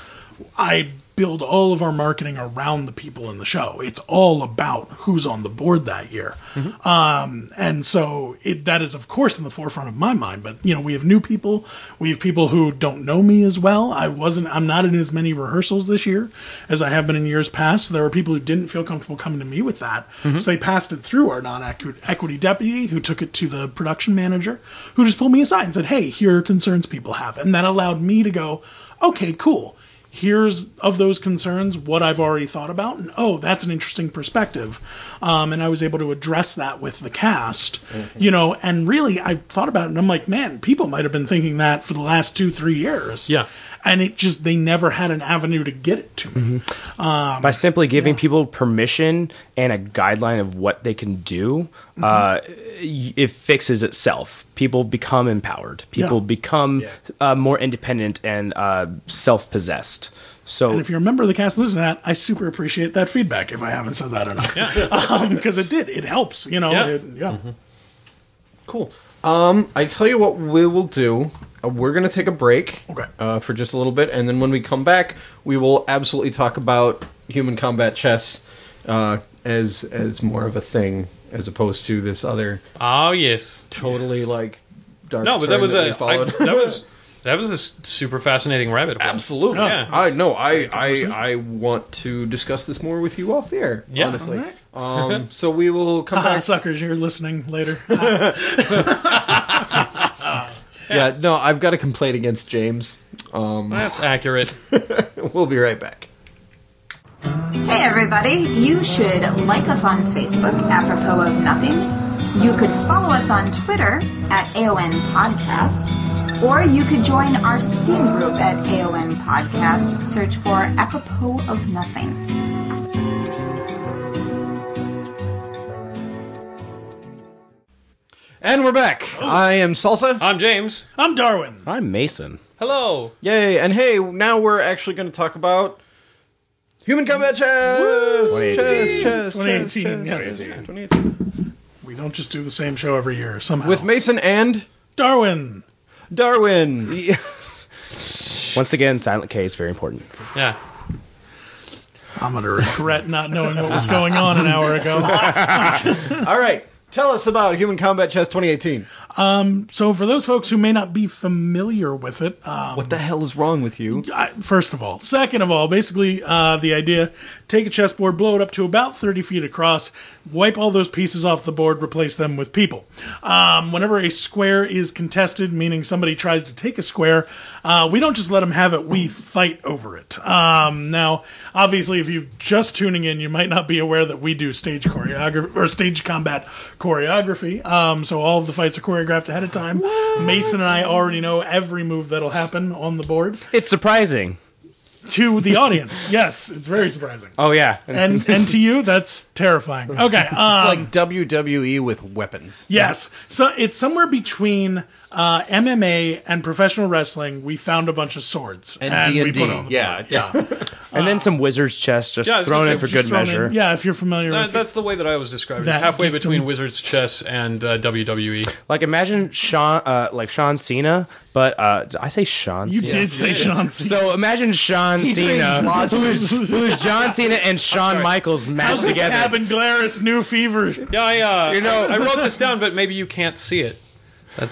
I build all of our marketing around the people in the show. It's all about who's on the board that year. Mm-hmm. Um, and so it, that is, of course, in the forefront of my mind. But, you know, we have new people. We have people who don't know me as well. I wasn't, I'm not in as many rehearsals this year as I have been in years past. There were people who didn't feel comfortable coming to me with that. Mm-hmm. So they passed it through our non-equity deputy, who took it to the production manager, who just pulled me aside and said, hey, here are concerns people have. And that allowed me to go, okay, cool. Here's, of those concerns, what I've already thought about. And, oh, that's an interesting perspective. Um, and I was able to address that with the cast, mm-hmm. you know, and really I thought about it and I'm like, man, people might have been thinking that for the last two, three years. Yeah. And it just, they never had an avenue to get it to me. Mm-hmm. Um, By simply giving yeah. people permission and a guideline of what they can do, mm-hmm. uh, it fixes itself. People become empowered. People yeah. become yeah. Uh, more independent and uh, self-possessed. So, and if you're a member of the cast listening to that, I super appreciate that feedback if I haven't said that enough. Because um, it did. It helps, you know. Yeah. It, yeah. Mm-hmm. Cool. Um, I tell you what we will do. Uh, we're going to take a break okay. uh, for just a little bit, and then when we come back, we will absolutely talk about Human Combat Chess uh, as as more of a thing, as opposed to this other. Oh yes, totally yes. like dark. No, but that was that a I, that was that was a super fascinating rabbit hole. Absolutely, yeah. I no, I I I want to discuss this more with you off the air. Yeah. Honestly. Right. Um, so we will come Haha, back. Suckers, you're listening later. Yeah, no, I've got a complaint against James. Um, That's accurate. We'll be right back. Hey everybody, you should like us on Facebook, apropos of nothing. You could follow us on Twitter at A O N Podcast, or you could join our Steam group at A O N Podcast. Search for apropos of nothing. And we're back. I am Salsa. I'm James. I'm Darwin. I'm Mason. Hello. Yay. And hey, now we're actually going to talk about Human Combat Chess. twenty eighteen. Chess, chess, twenty chess, eighteen, chess. yes. twenty eighteen. We don't just do the same show every year, somehow. With Mason and Darwin. Darwin. Once again, Silent K is very important. Yeah. I'm going to regret not knowing what was going on an hour ago. All right. Tell us about Human Combat Chess twenty eighteen. So for those folks who may not be familiar with it, um, What the hell is wrong with you? I, first of all. Second of all, basically uh, the idea, take a chessboard, blow it up to about thirty feet across, wipe all those pieces off the board, replace them with people. Um, whenever a square is contested, meaning somebody tries to take a square, uh, we don't just let them have it, we fight over it. Um, now, obviously, if you're just tuning in, you might not be aware that we do stage choreography, or stage combat choreography, um, so all of the fights are choreographed ahead of time. What? Mason and I already know every move that'll happen on the board. It's surprising. To the audience, yes, it's very surprising. Oh, yeah. And and to you, that's terrifying. Okay, It's um, like W W E with weapons. yes, so it's somewhere between uh, M M A and professional wrestling. We found a bunch of swords And D we and put it on D. the Yeah, board. yeah. And then some wizard's chess just Yeah, I was thrown gonna in say, for just good Thrown in- measure. yeah, if you're familiar That, with that's the way that I was described. It's That halfway geekdom. between Wizard's Chess and uh, W W E. Like, imagine Sean, uh, like Sean Cena, but uh, did I say Sean you Cena? did say Sean Cena. So imagine Sean Cena, who is, who is John Cena and Shawn sorry. Michaels mashed together. Cabin Glarus, New Fever. Yeah, I, uh, You know- I, I wrote this down, but maybe you can't see it. That's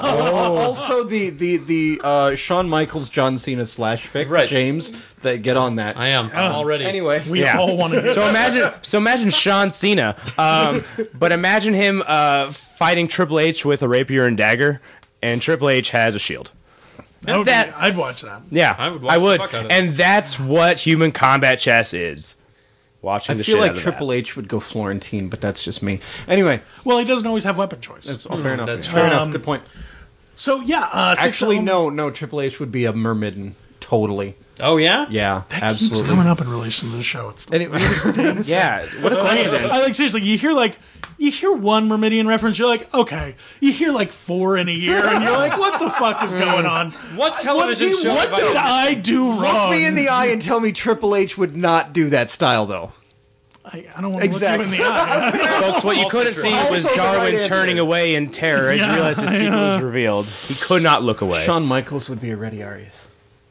Also, the the the uh, Shawn Michaels, John Cena slash fic, Right. James, that get on that. I am I'm already. Anyway, We Yeah. all want to hear. So imagine, so imagine Sean Cena, um, but imagine him uh, fighting Triple H with a rapier and dagger, and Triple H has a shield. That would be- that- I'd watch that. Yeah, I would watch I the would, fuck out of that. and that's what Human Combat Chess is. Watching I the feel shit like out of Triple that. H would go Florentine, but that's just me. Anyway, Well, he doesn't always have weapon choice. that's oh, fair enough. that's fair true. enough. Um, Good point. So yeah, uh, six Actually, no, elements- no. Triple H would be a mermaiden. Totally. Oh, yeah? Yeah, Keeps absolutely. coming up in relation to the show. It's Anyway, Yeah, what a coincidence. I like seriously. You hear like you hear one Myrmidian reference, you're like, okay. You hear like four in a year, and you're like, what the fuck is going on? What television what show what have I- did I do wrong? look me in the eye and tell me Triple H would not do that style, though. I, I don't want to Exactly. look you in the eye. Folks, what you Also couldn't true. see was Also the Darwin right answer. turning away in terror as he Yeah, realized his secret yeah. was revealed. He could not look away. Shawn Michaels would be a Ready Arias.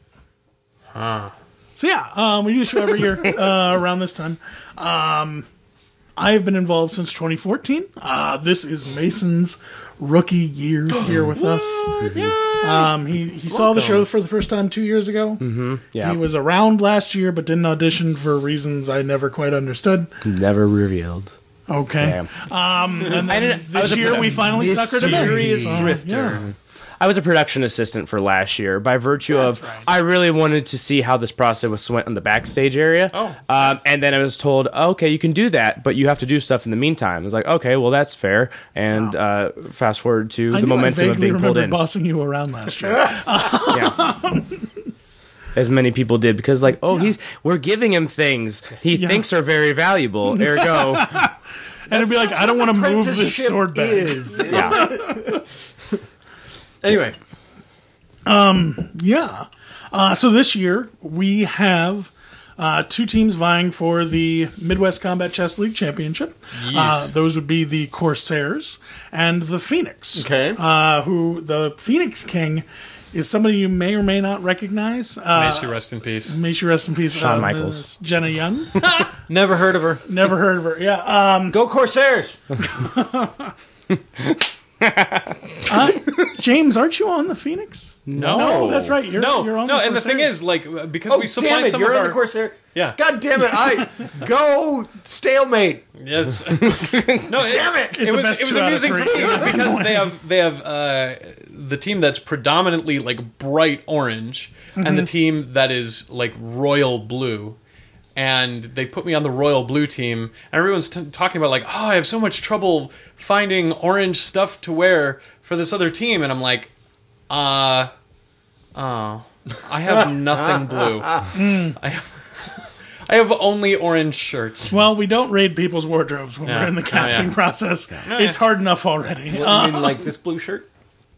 So yeah, um, we do the show every year uh, around this time. Um, I have been involved since twenty fourteen. Uh, this is Mason's rookie year here with us. Um, he he saw the show for the first time two years ago. Mm-hmm. Yeah. He was around last year, but didn't audition for reasons I never quite understood. Never revealed. Okay, Damn. um, and I then didn't- I was this a- year we finally suckered him in. Mysterious So, drifter. yeah. I was a production assistant for last year by virtue That's of right. I really wanted to see how this process went in the backstage area. Oh. Um, and then I was told, okay, you can do that, but you have to do stuff in the meantime. I was like, okay, well, that's fair. And uh, fast forward to I the knew momentum I of vaguely being pulled remember in. bossing you around last year. Yeah. As many people did because, like, oh, he's we're giving him things he Yeah. thinks are very valuable. Ergo, And it'd be like, I don't want to move this Apprenticeship sword back. is. yeah. Anyway, Yeah. Uh, so this year we have uh, two teams vying for the Midwest Combat Chess League Championship. Uh, Yes. those would be the Corsairs and the Phoenix. Okay. Uh, who the Phoenix King is somebody you may or may not recognize. Uh, May she rest in peace. May she rest in peace. Shawn uh, Michaels. Miss Jenna Young. never heard of her. Never heard of her. Yeah. Um, Go Corsairs! James, aren't you on the Phoenix? No. No, that's right. You're, no, you're on no, the and the thing Corsairs. is, like, uh, because Oh, we supply damn it, some you're of in our... the Corsair. Yeah. God damn it, I go stalemate. Yeah, it's, no, it, Damn it. It's it the was, best it was two out of amusing for three. me because they have they have uh, the team that's predominantly like bright orange and Mm-hmm. the team that is like royal blue. And they put me on the royal blue team, and everyone's t- talking about like, oh, I have so much trouble finding orange stuff to wear for this other team, and I'm like, uh, oh, I have nothing blue. I have, I have only orange shirts. Well, we don't raid people's wardrobes when Yeah. we're in the casting Oh, yeah. process. No, It's yeah. hard enough already. What, Uh, you mean like this blue shirt?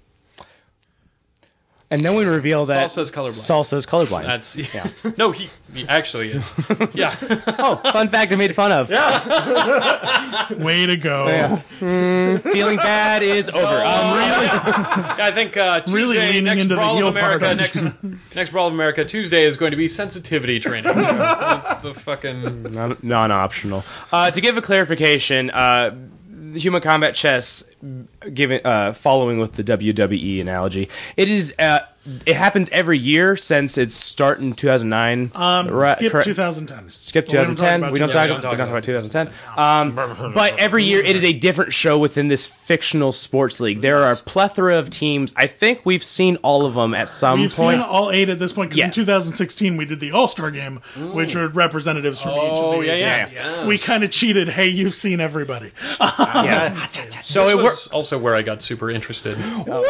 And then we reveal that Salsa's colorblind. Salsa's colorblind. That's yeah. No, he, he actually is. Yeah. Oh, fun fact I made fun of. way to go. Feeling bad is over. Um, Yeah, I think uh, Tuesday, Really leaning next into the Brawl heel of America, part. next next Brawl of America Tuesday is going to be sensitivity training. That's the fucking. non- non-optional. Uh, to give a clarification, uh, Human Combat Chess, given uh, following with the W W E analogy, it is uh, it happens every year since its start in two thousand nine. Um, Right, skip correct. twenty ten. Skip Well, we twenty ten. don't talk about We don't Yeah, talk. we About, don't we don't talk talk about twenty ten. Um, but every year it is a different show within this fictional sports league. There are a plethora of teams. I think we've seen all of them at some We've point. seen all eight at this point because Yeah. in two thousand sixteen we did the All Star Game, which are representatives from each Oh of the yeah, eight yeah. teams. We kind of cheated. Hey, you've seen everybody. Yeah. So This it was works. also where I got super interested.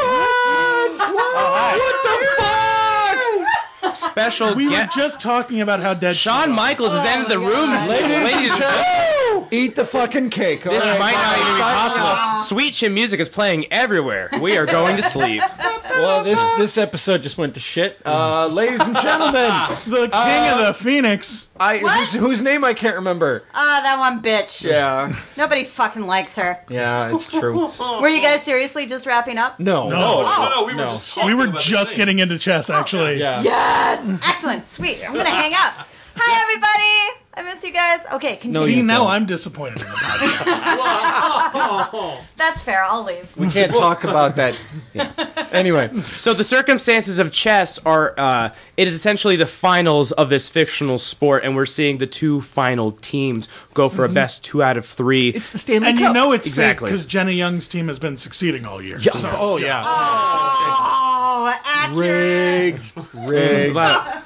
Special We were guest. just talking about how dead Shawn she was. Michaels has entered the room. Ladies and gentlemen, Eat the fucking cake. all this right? might not even be possible. Sweet chin music is playing everywhere. We are going to sleep. Well, this this episode just went to shit. Uh, ladies and gentlemen, The king of the Phoenix. I whose, whose name I can't remember. Ah, that one bitch. Yeah, Nobody fucking likes her. yeah, it's true. Were you guys seriously just wrapping up? No, No. no, no, we were No. just. We were talking about just the thing. getting into chess, actually. Yeah. Yes! Excellent. Sweet. I'm going to hang out. Hi, everybody. I miss you guys. Okay, continue. See, you now don't. I'm disappointed in the podcast. That's fair. I'll leave. We can't talk about that. Yeah. Anyway, So the circumstances of chess are, uh, it is essentially the finals of this fictional sport, and we're seeing the two final teams go for a best two out of three. it's the Stanley And Cup. you know it's Exactly. because Jenna Young's team has been succeeding all year. Yeah. So, Oh yeah. Oh, accurate. Rigged. Rigged.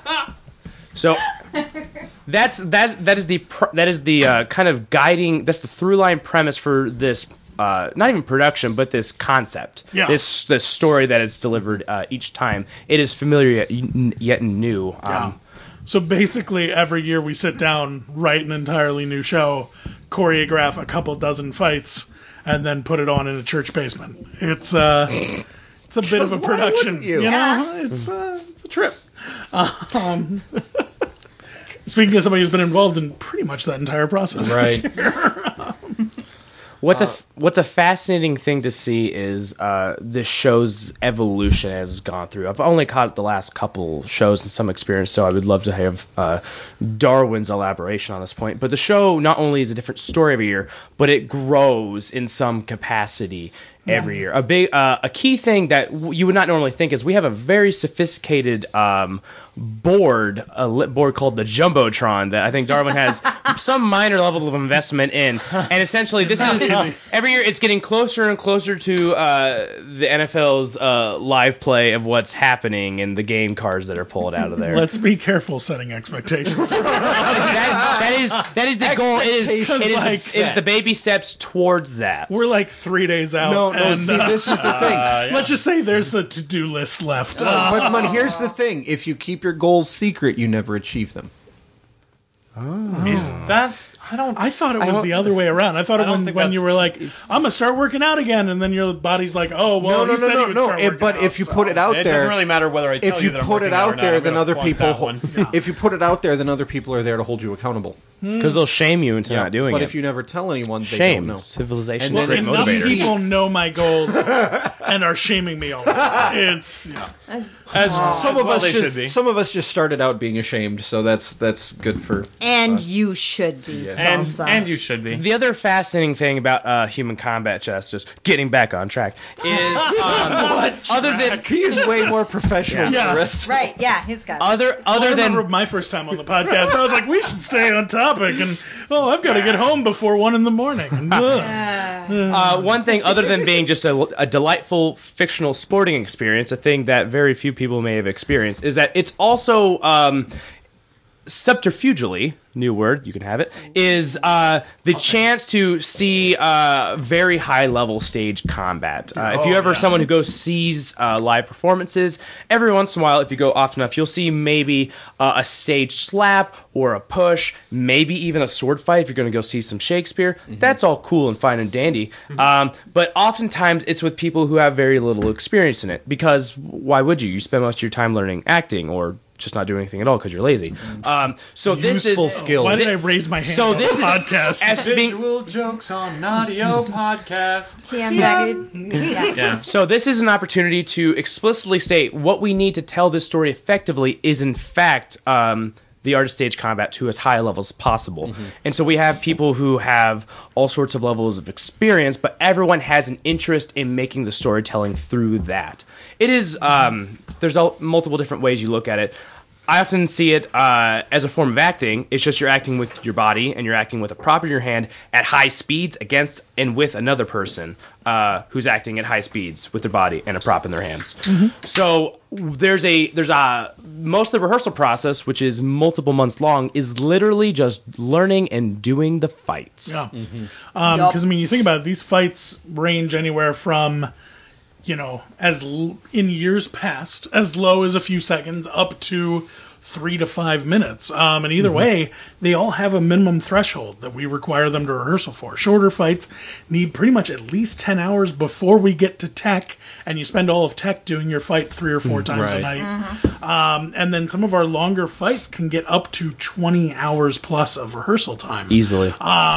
So that's that that is the pr- that is the uh, kind of guiding, that's the through line premise for this uh, not even production but this concept, Yeah. this this story that is delivered uh, each time. It is familiar yet, yet new. Um, Yeah. So basically, every year we sit down, write an entirely new show, choreograph a couple dozen fights, and then put it on in a church basement. It's uh, it's a bit of a why production. wouldn't you? know, it's uh, it's a trip. Um, speaking of somebody who's been involved in pretty much that entire process, Right. What's a f- what's a fascinating thing to see is uh, this show's evolution as it's gone through. I've only caught the last couple shows and some experience, so I would love to have uh, Darwin's elaboration on this point. But the show not only is a different story every year, but it grows in some capacity every year. A big, uh, a key thing that w- you would not normally think is we have a very sophisticated um, board, a lit board called the Jumbotron that I think Darwin has some minor level of investment in, and essentially this is every year it's getting closer and closer to uh, the N F L's uh, live play of what's happening and the game cards that are pulled out of there. let's be careful setting expectations. that, that is that is the goal. It is it is, Like- it is the baby steps towards that. We're like three days out. No, no. and, See, uh, this is the thing. let's just say there's a to-do list left. Uh, But, but here's the thing: if you keep your goals secret, you never achieve them. Is that? I don't. I thought it I was don't- the other way around. I thought I it don't when, think when you that's- were like, "I'm gonna start working out again," and then your body's like, "Oh, well, No, no, he no, said he no, would no. start If, working but out, if you so- put it out It there, doesn't really matter whether I tell if you you that I'm put it working out or out not, there, I'm then gonna other flunk people. that Ho- one. if you put it out there, then other people are there to hold you accountable. Because they'll shame you into not doing but it. if you never tell anyone, they Shame, don't know. civilization, And then great it's enough motivator. people know my goals and are shaming me all. It's yeah. As, Some as of well us they just, should be. some of us just started out being ashamed, so that's that's good for. And you should be, and, Salsa. and you should be. The other fascinating thing about uh, Human Combat Chess, just getting back on track, is um, other than He is way more professional than Yeah. the rest. Right, yeah, he's got it. other I other than remember my first time on the podcast. I was like, "We should stay on topic," and oh, I've got to get home before one in the morning. And, ugh. uh, one thing other than being just a, a delightful fictional sporting experience, a thing that very few people may have experienced, is that it's also um, subterfugally, new word, you can have it, is uh, the chance to see uh, very high level stage combat. Uh, if you Oh, ever yeah. someone who goes sees uh, live performances, every once in a while, if you go often enough, you'll see maybe uh, a stage slap or a push, maybe even a sword fight if you're going to go see some Shakespeare. Mm-hmm. That's all cool and fine and dandy. Um, but oftentimes it's with people who have very little experience in it, because why would you? You spend most of your time learning acting or just not doing anything at all because you're lazy. Um, so this Useful is skill. Why did I raise my hand So on this the podcast? as being Visual jokes on Naughty-O podcast. T M Baggage. Yeah. Yeah. so this is an opportunity to explicitly state what we need to tell this story effectively is in fact um, the art of stage combat to as high levels as possible. And so we have people who have all sorts of levels of experience, but everyone has an interest in making the storytelling through that. It is um, there's a, multiple different ways you look at it. I often see it uh, as a form of acting. It's just you're acting with your body and you're acting with a prop in your hand at high speeds against and with another person uh, who's acting at high speeds with their body and a prop in their hands. So there's a there's a most of the rehearsal process, which is multiple months long, is literally just learning and doing the fights. Yeah. Because, I mean, you think about it, these fights range anywhere from, you know, as l- in years past, as low as a few seconds up to three to five minutes. Um, and either Mm-hmm. way, they all have a minimum threshold that we require them to rehearsal for. Shorter fights need pretty much at least ten hours before we get to tech, and you spend all of tech doing your fight three or four times a right. night. Um, and then some of our longer fights can get up to twenty hours plus of rehearsal time. Easily.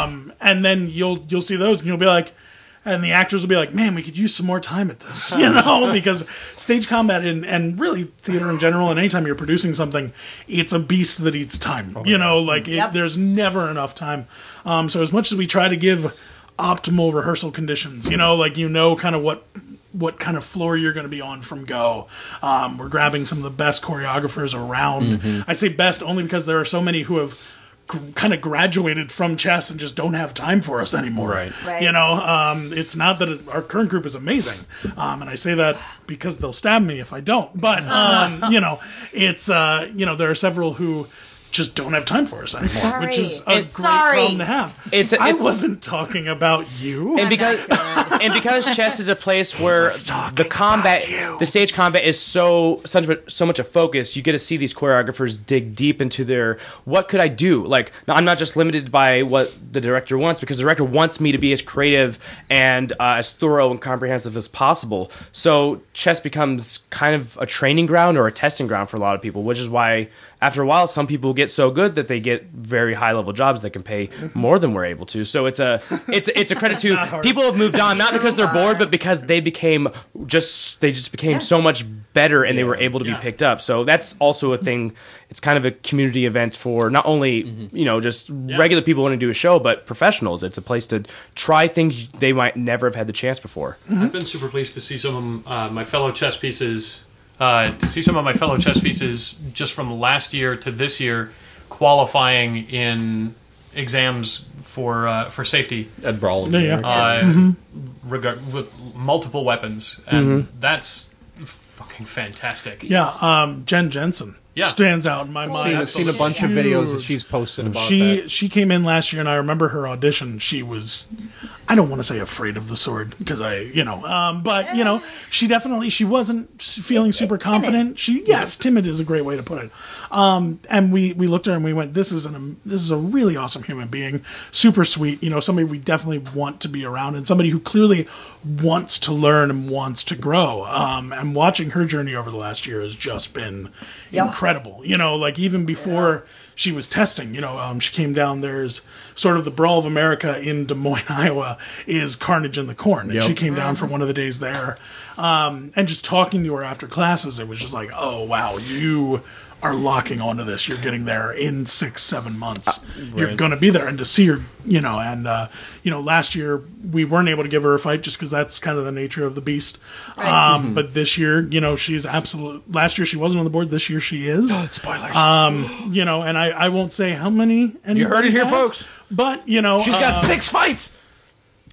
And then you'll you'll see those and you'll be like, and the actors will be like, man, we could use some more time at this, you know, because stage combat and, and really theater in general, and anytime you're producing something, it's a beast that eats time, you know, like it, Yep. there's never enough time. Um, so as much as we try to give optimal rehearsal conditions, you know, like, you know, kind of what what kind of floor you're going to be on from go. Um, we're grabbing some of the best choreographers around. I say best only because there are so many who have gr- kind of graduated from chess and just don't have time for us anymore. Right. Right. You know, um, it's not that it, our current group is amazing, um, and I say that because they'll stab me if I don't. But um, you know, it's uh, you know, there are several who just don't have time for us anymore, Sorry. which is a It's- great Sorry. problem to have. It's a- I it's- wasn't talking about you. and because and because chess is a place where the combat, the stage combat is so such a- so much a focus. You get to see these choreographers dig deep into their what could I do. Like, now, I'm not just limited by what the director wants, because the director wants me to be as creative and uh, as thorough and comprehensive as possible. So chess becomes kind of a training ground or a testing ground for a lot of people, which is why after a while some people get so good that they get very high level jobs that can pay more than we're able to. So it's a it's it's a credit to people have moved on, not because they're bored, but because they became just they just became so much better and they were able to be Yeah. picked up. So that's also a thing. It's kind of a community event for not only you know just regular people wanting to do a show, but professionals. It's a place to try things they might never have had the chance before. I've been super pleased to see some of uh, my fellow chess pieces, uh, to see some of my fellow chess pieces just from last year to this year qualifying in exams for uh, for safety, At Brawl. Yeah, yeah. uh, regard with multiple weapons, and that's fucking fantastic. Yeah, um, Jen Jensen Yeah. stands out in my I've mind. seen, I've seen a bunch of videos that she's posted about she that. she came in last year, and I remember her audition. She was, I don't want to say afraid of the sword because I, you know, um, but you know, she definitely she wasn't s- feeling super timid. confident. She yes, timid is a great way to put it. Um, and we we looked at her and we went, this is an um, this is a really awesome human being, super sweet. You know, somebody we definitely want to be around, and somebody who clearly wants to learn and wants to grow. Um, and watching her journey over the last year has just been Yeah. incredible. You know, like even before she was testing, you know, um, she came down. There's sort of the Brawl of America in Des Moines, Iowa, is Carnage in the Corn, and Yep. she came down for one of the days there. Um, and just talking to her after classes, it was just like, oh wow, you are locking onto this. You're getting there in six, seven months. You're right. going to be there, and to see her, you know, and uh, you know, last year we weren't able to give her a fight just because that's kind of the nature of the beast. Um, But this year, you know, she's absolute. Last year she wasn't on the board. This year she is. Spoilers. Um, you know, and I, I won't say how many. You heard it here, has, folks. But you know, she's got uh, six fights.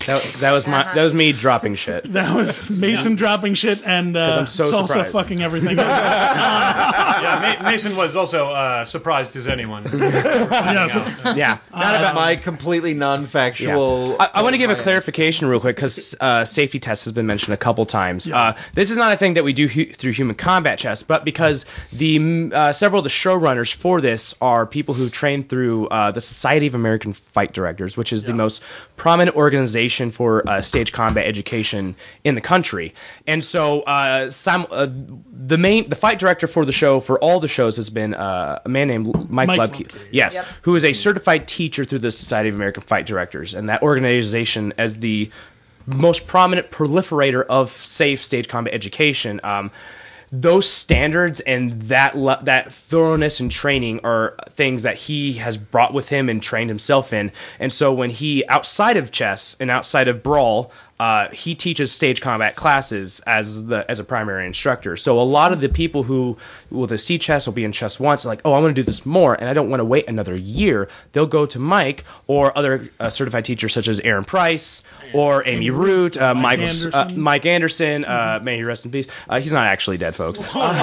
That, that was my that was me dropping shit. That was Mason dropping shit and uh, I'm so salsa surprised. fucking everything. Yeah, Ma- Mason was also uh, surprised as anyone. Yes. Yeah. Not about my completely non-factual. I, I want to give a clarification real quick because uh, safety test has been mentioned a couple times. Uh, this is not a thing that we do hu- through human combat chess, but because the mm, uh, several of the showrunners for this are people who trained through uh, the Society of American Fight Directors, which is the most prominent organization for uh, stage combat education in the country. And so uh, sim- uh, the main the fight director for the show for all the shows has been uh, a man named Mike, Mike Lebke. Lebke. Yes, Yep. who is a certified teacher through the Society of American Fight Directors, and that organization as the most prominent proliferator of safe stage combat education. Um, those standards and that le- that thoroughness and training are things that he has brought with him and trained himself in. And so when he, outside of chess and outside of Brawl, uh, he teaches stage combat classes as the as a primary instructor. So a lot of the people who will the see chess will be in chess once, like, oh, I want to do this more, and I don't want to wait another year. They'll go to Mike or other uh, certified teachers such as Aaron Price or Amy, Amy Root, uh, Mike Michael, Anderson. uh, Mike Anderson. Uh, may he rest in peace. Uh, he's not actually dead, folks.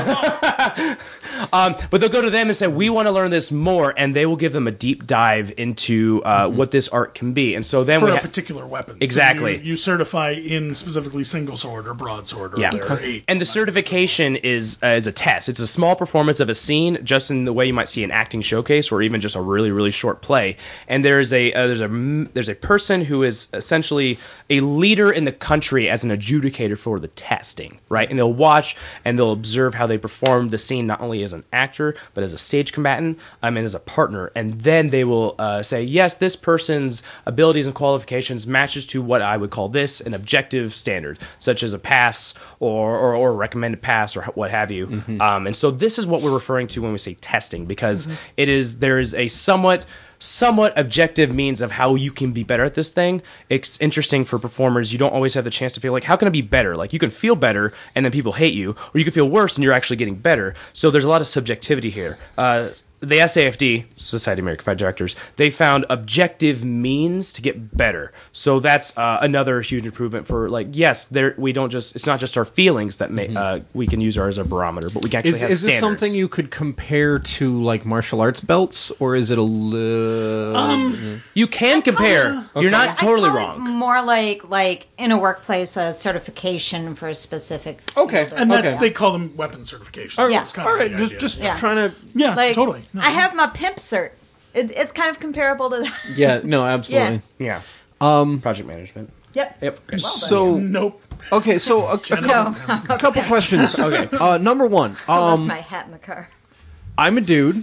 Um, but they'll go to them and say, we want to learn this more, and they will give them a deep dive into uh, Mm-hmm. what this art can be. And so then For we a ha- particular weapon. So Exactly. you, you certify in specifically single sword or broadsword or Yeah. there are eight. And the certification is uh, is a test. It's a small performance of a scene, just in the way you might see an acting showcase, or even just a really really short play. And there's a uh, there's a there's a person who is essentially a leader in the country as an adjudicator for the testing, right? And they'll watch and they'll observe how they perform the scene, not only as an actor but as a stage combatant, um, and as a partner. And then they will uh, say, yes, this person's abilities and qualifications matches to what I would call this an objective standard, such as a pass or or, or a recommended pass or what have you. Mm-hmm. Um, and so this is what we're referring to when we say testing, because Mm-hmm. it is there is a somewhat somewhat objective means of how you can be better at this thing. It's interesting for performers. You don't always have the chance to feel like, how can I be better? Like, you can feel better and then people hate you, or you can feel worse and you're actually getting better. So there's a lot of subjectivity here. Uh, the S A F D, Society of American Fight Directors, they found objective means to get better. So that's uh, another huge improvement for, like, yes, there we don't just, it's not just our feelings that may, uh, we can use our as a barometer, but we can actually Is, have is this standards. something you could compare to like martial arts belts, or is it a little? Um, You can compare. You're not I totally call it wrong. More like like in a workplace, a certification for a specific. Okay. field of- And that's Okay. they call them weapon certification. all right, yeah. That's kind all of right, the just, idea. just Yeah. trying to. yeah, Like, totally. No. I have my pimp cert. It, it's kind of comparable to that. Yeah, no, absolutely. Yeah. Um, Project management. Yep. Yep. Okay. So Nope. okay, so a, a couple, No, a couple questions. Okay, uh, number one, I left um, my hat in the car. I'm a dude.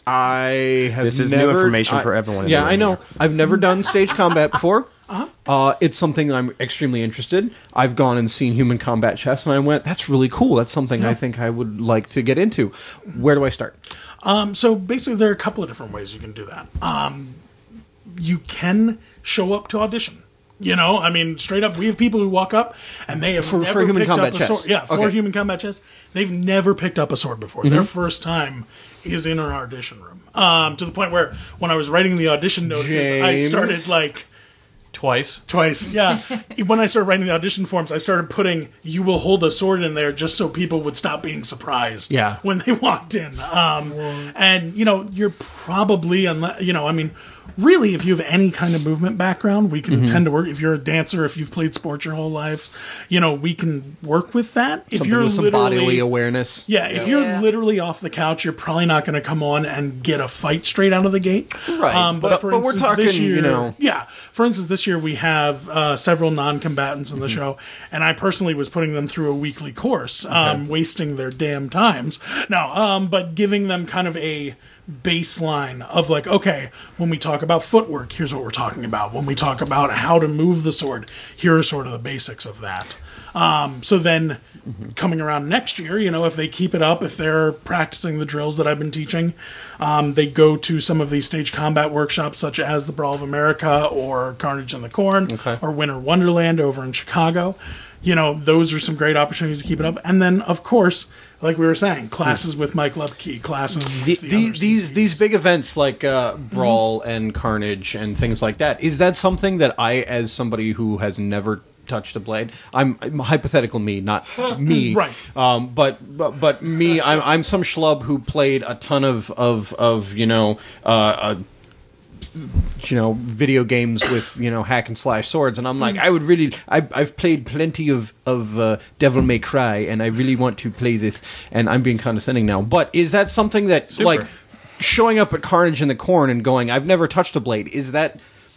I have This is new never, information I- for everyone in Yeah, the I room know. here. I've never done stage combat before. Uh, it's something I'm extremely interested. I've gone and seen human combat chess, and I went, "That's really cool. That's something I think I would like to get into." Where do I start? Um, so basically, there are a couple of different ways you can do that. Um, you can show up to audition. You know, I mean, straight up, we have people who walk up and they have For- never for human picked combat up a chess. sword. Yeah, for Okay. human combat chess, they've never picked up a sword before. Their first time is in an audition room. Um, to the point where when I was writing the audition notices, I James. started like. Twice. Twice, yeah. When I started writing the audition forms, I started putting "you will hold a sword" in there just so people would stop being surprised. Yeah. When they walked in, um, and you know, you're probably unless you know, I mean, really, if you have any kind of movement background, we can tend to work. If you're a dancer, if you've played sports your whole life, you know, we can work with that. If Something you're with some literally bodily awareness. yeah, if Yeah. you're literally off the couch, you're probably not going to come on and get a fight straight out of the gate. Right, Um, but, but- for but we're instance, this talking, year, you know- yeah. For instance, this year we have uh, several non-combatants in the Mm-hmm. show, and I personally was putting them through a weekly course, um, wasting their damn times. No, um, but giving them kind of a baseline of like, okay, when we talk about footwork, here's what we're talking about. When we talk about how to move the sword, here are sort of the basics of that. Um, so then coming around next year, you know, if they keep it up, if they're practicing the drills that I've been teaching, um, they go to some of these stage combat workshops such as the Brawl of America or Carnage in the Corn Okay. or Winter Wonderland over in Chicago. you know, those are some great opportunities to keep it up. And then, of course, like we were saying, classes with Mike Lepke, classes with The, the the, other these C Cs. these big events like uh, Brawl and Carnage and things like that, is that something that I, as somebody who has never touched a blade, I'm, I'm hypothetical me, not me, Right. Um, but, but but me, I'm I'm some schlub who played a ton of of, of you know. Uh, uh, you know, video games with, you know, hack and slash swords, and I'm like, I would really, I, I've played plenty of, of uh, Devil May Cry, and I really want to play this, and I'm being condescending now, but is that something that, Super. like, showing up at Carnage in the Corn and going, I've never touched a blade, is that,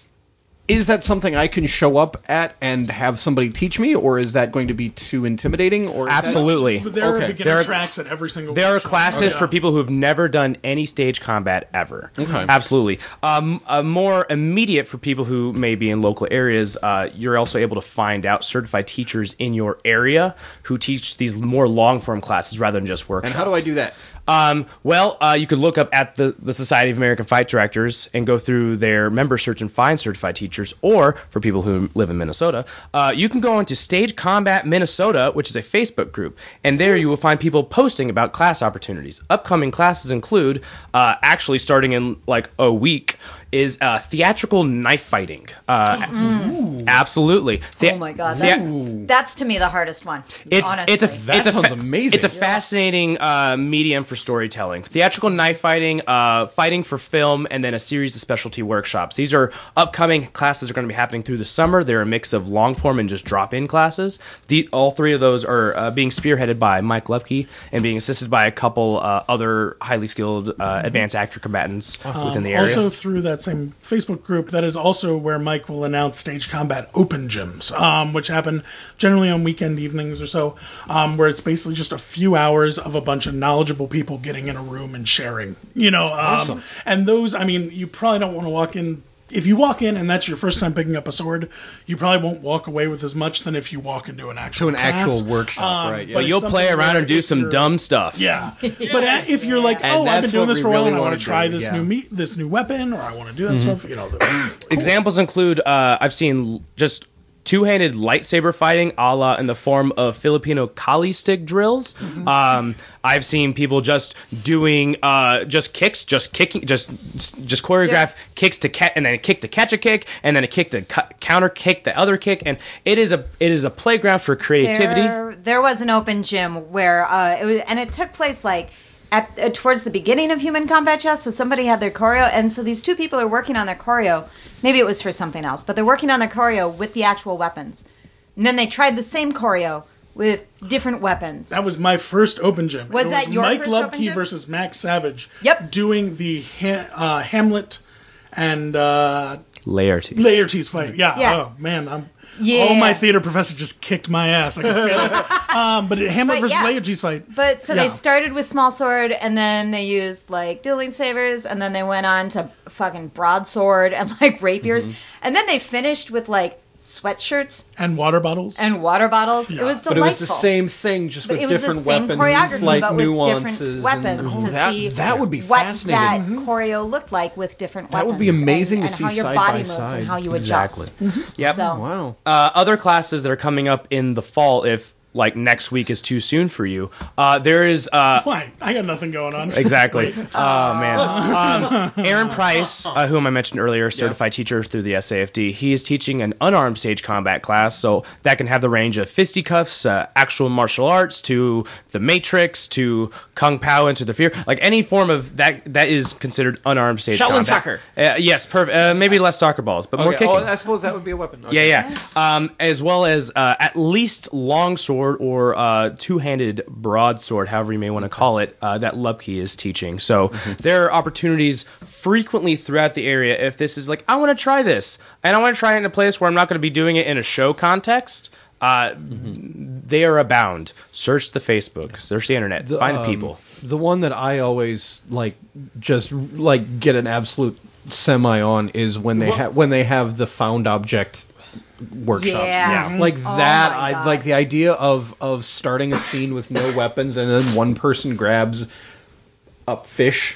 is that something I can show up at and have somebody teach me, or is that going to be too intimidating? Or is that- Absolutely. But there Okay. are beginner There are- tracks at every single There are workshop. classes Oh, for yeah. people who have never done any stage combat ever. Okay. Absolutely. Um, uh, more immediate for people who may be in local areas, uh, you're also able to find out certified teachers in your area who teach these more long-form classes rather than just workshops. and how do I do that? Um, well, uh, you could look up at the, the Society of American Fight Directors and go through their member search and find certified teachers. Or, for people who live in Minnesota, uh, you can go into Stage Combat Minnesota, which is a Facebook group. And there you will find people posting about class opportunities. Upcoming classes include, uh, actually starting in like a week, is uh, theatrical knife fighting. Uh, Absolutely. The- Oh my god, the- that's that's to me the hardest one. it's honestly. it's a That it's a sounds amazing. It's a fascinating uh, medium for storytelling, theatrical knife fighting, uh, fighting for film, and then a series of specialty workshops. These are upcoming classes that are going to be happening through the summer. They're a mix of long form and just drop in classes. The all three of those are uh, being spearheaded by Mike Lepke and being assisted by a couple uh, other highly skilled uh, advanced actor combatants within the area. Also through that same Facebook group, that is also where Mike will announce Stage Combat Open Gyms, um, which happen generally on weekend evenings or so, um, where it's basically just a few hours of a bunch of knowledgeable people getting in a room and sharing. You know, um, Awesome. and those, I mean, you probably don't want to walk in. If you walk in and that's your first time picking up a sword, you probably won't walk away with as much than if you walk into an actual To an class. actual workshop, Um, right? Yeah. but it's you'll something play around where and do if some you're- dumb stuff. Yeah, but uh, if you're like, And oh, I've that's been doing what this we for a while really and I wanna want to try do, this yeah. new meat, this new weapon, or I want to do that Mm-hmm. stuff, you know. Examples include uh, I've seen just two-handed lightsaber fighting a la in the form of Filipino kali stick drills. Um, I've seen people just doing uh, just kicks, just kicking, just just choreograph Yeah. kicks to catch, and then a kick to catch a kick, and then a kick to cu- counter kick the other kick, and it is a it is a playground for creativity. There, there was an open gym where uh, it was, and it took place like at uh, towards the beginning of Human Combat Chess. So somebody had their choreo, and so these two people are working on their choreo. Maybe it was for something else, but they're working on their choreo with the actual weapons. And then they tried the same choreo with different weapons. That was my first open gym. Was it that your Mike first Lubke open gym? versus Max Savage? Yep. Doing the ha- uh, Hamlet and uh, Laertes. Laertes fight. Yeah. Yeah. Oh man, I'm. Yeah. Oh, my theater professor just kicked my ass. I can feel it. Um, but it, Hamlet But versus yeah. Laertes fight. But so Yeah. they started with small sword, and then they used like dueling sabers, and then they went on to fucking broadsword and like rapiers, Mm-hmm. and then they finished with like sweatshirts And water bottles. and water bottles. It was delightful. But it was the same thing, just But with it was the different same weapons, choreography, and slight but with nuances. different and- weapons oh, to that, see that would be what fascinating. that Mm-hmm. choreo looked like with different That weapons. would be amazing and, to and see how your side body by moves side. and how you Exactly. adjust. Yep. So Wow. Uh, other classes that are coming up in the fall, if like next week is too soon for you, uh, there is uh, Why? I got nothing going on. exactly. Oh man, um, Aaron Price, uh, whom I mentioned earlier, certified teacher through the S A F D. He is teaching an unarmed stage combat class, so that can have the range of fisticuffs, uh, actual martial arts, to the Matrix, to Kung Pao, into the Fear, like any form of that that is considered unarmed stage Shaolin combat. soccer. Uh, yes, perfect. Uh, maybe less soccer balls, but more Okay. kicking. Oh, I suppose that would be a weapon. Yeah, Okay. yeah. Um, as well as uh, at least longsword or uh, two-handed broadsword, however you may want to call it, uh, that Lubke is teaching. So there are opportunities frequently throughout the area. If this is like, I want to try this, and I want to try it in a place where I'm not going to be doing it in a show context, uh, they are abound. Search the Facebook, search the internet, find the um, people. The one that I always like, just like get an absolute semi on is when they have when they have the found object workshop. Yeah. Yeah. Like Oh that, my I God. like the idea of of starting a scene with no weapons and then one person grabs a fish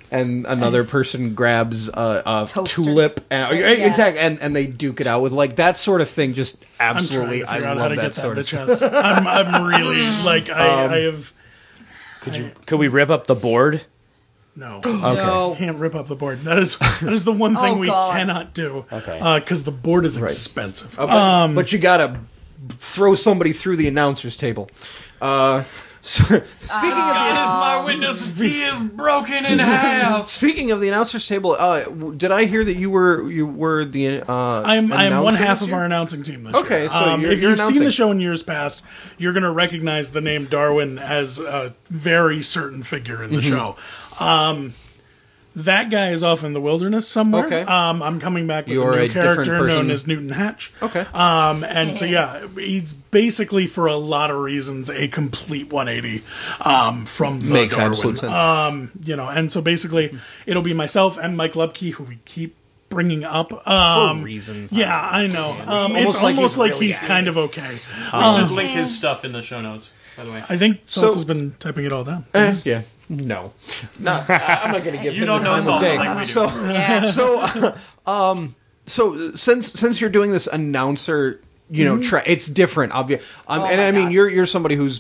and another person grabs a, a Toaster. tulip, and, Yeah. exactly, and and they duke it out with like that sort of thing. Just I'm absolutely, trying to I figure out love how to that get that sort in the of stuff. chest. I'm, I'm really like I, Um, I have Could you? Could we rip up the board? no. No. Can't rip up the board. That is that is the one thing Oh, we God. cannot do. Okay. Because the board is expensive. Uh, but, but you gotta throw somebody through the announcer's table. Uh, so, speaking of God the is my witness. He is broken in half. speaking of the announcer's table, uh, w- did I hear that you were you were the uh, I'm I'm one announcer half this of year? our announcing team this Okay, year. so um, you're- if you're you've seen announcing. the show in years past, you're going to recognize the name Darwin as a very certain figure in the Mm-hmm. show. Um, that guy is off in the wilderness somewhere. Okay. Um, I'm coming back with You're a a new different character person. known as Newton Hatch. Okay. Um, and so yeah, he's basically for a lot of reasons a complete one eighty um, from the Makes Darwin. absolute sense. Um, you know, and so basically it'll be myself and Mike Lubke who we keep bringing up um, reasons. Yeah, I know. Um, it's almost like almost he's like really he's kind of okay. We should link his stuff in the show notes, by the way. I think So- Sauce has been typing it all down. Eh, yeah. No, not, I- I'm not going to give You him don't the know time of Saul day. like we do. So, Yeah. so, uh, um, so since since you're doing this announcer, you know, tra- it's different, obvious. Um, Oh and my I mean, God. you're you're somebody who's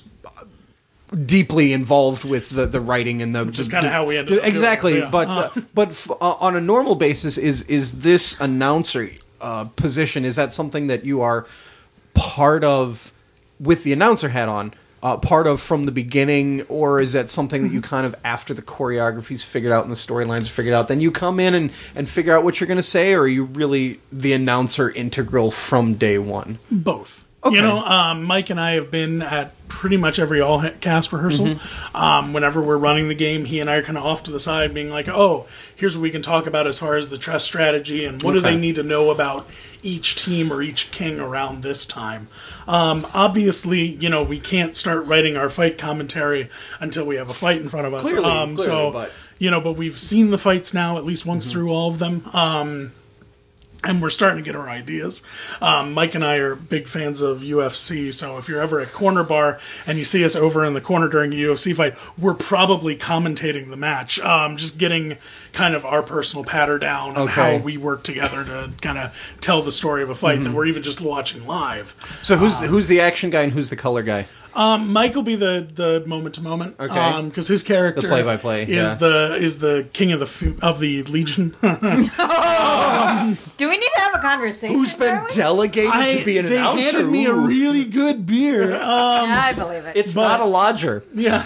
deeply involved with the, the writing and the Which is kinda how we ended up doing it, exactly. yeah. But uh, but f- uh, on a normal basis, is is this announcer uh, position? Is that something that you are part of with the announcer hat on? Uh, part of from the beginning, or is that something that you kind of after the choreography's figured out and the storylines are figured out, then you come in and, and figure out what you're going to say, or are you really the announcer integral from day one? Both. Okay. You know, um, Mike and I have been at pretty much every all cast rehearsal. Mm-hmm. Um, whenever we're running the game, he and I are kind of off to the side, being like, "Oh, here's what we can talk about as far as the chess strategy, and what do Okay. they need to know about each team or each king around this time." Um, obviously, you know, we can't start writing our fight commentary until we have a fight in front of us. Clearly, um, clearly, so, but- you know, but we've seen the fights now at least once Mm-hmm. through all of them. Um, and we're starting to get our ideas. Um, Mike and I are big fans of U F C, so if you're ever at Corner Bar and you see us over in the corner during a U F C fight, we're probably commentating the match, um, just getting kind of our personal patter down and Okay. how we work together to kind of tell the story of a fight Mm-hmm. that we're even just watching live. So who's the, who's the action guy and who's the color guy? Um, Mike will be the the moment to moment, Okay. because his character The play-by-play, is yeah. the is the king of the f- of the Legion. Do we need to have a conversation? Who's been Darwin? delegated to be an they announcer? handed me a Ooh. really good beer. Um, Yeah, I believe it. It's but- not a lodger. yeah.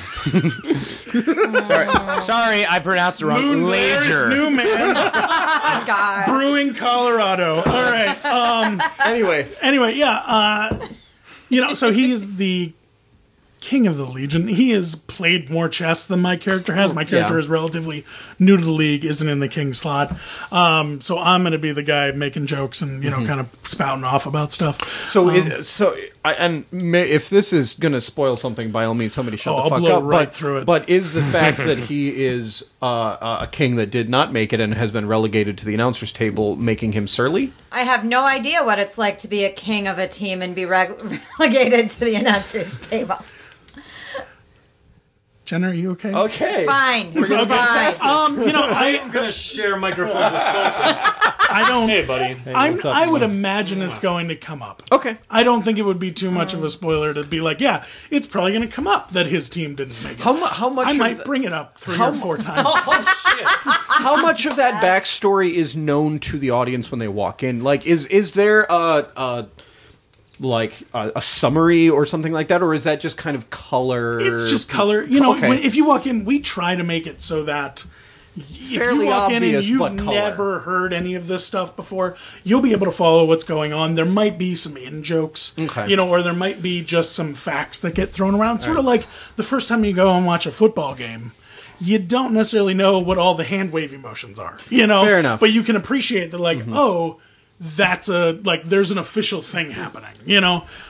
Sorry, sorry, I pronounced it wrong. Moon Blair's Lager. new man, Oh, God. Brewing, Colorado. All right. Um, Anyway, anyway, yeah. Uh, you know, so he's the king of the Legion. He has played more chess than my character has. My character Yeah. is relatively new to the league, isn't in the king slot. Um, so I'm going to be the guy making jokes and, you know, kind of spouting off about stuff. so Um, is, so I, and may, if this is going to spoil something, by all means, somebody shut Oh, the I'll fuck blow up. right but, through it. but is the fact that he is uh, a king that did not make it and has been relegated to the announcers table making him surly? I have no idea what it's like to be a king of a team and be reg- relegated to the announcer's table. Jenna, are you okay? Okay. Fine. We're gonna get Fine. past this. Um, you know, I I'm gonna share microphones with Salsa. I don't. Hey, buddy. I'm, what's up, I would man? imagine it's going to come up. Okay. I don't think it would be too much of a spoiler to be like, yeah, it's probably going to come up that his team didn't make it. How, mu- how much? I of might th- bring it up three how or four times. Oh shit! How much of that backstory is known to the audience when they walk in? Like, is is there a, a like a, a summary or something like that, or is that just kind of color? It's just color. You know, Okay. when, if you walk in, we try to make it so that if Fairly you walk in and obvious, you've but color. never heard any of this stuff before, you'll be able to follow what's going on. There might be some in jokes, Okay. you know, or there might be just some facts that get thrown around. Sort of like the first time you go and watch a football game. You don't necessarily know what all the hand waving motions are, you know. Fair enough. But you can appreciate that, like, oh, that's a like there's an official thing happening, you know.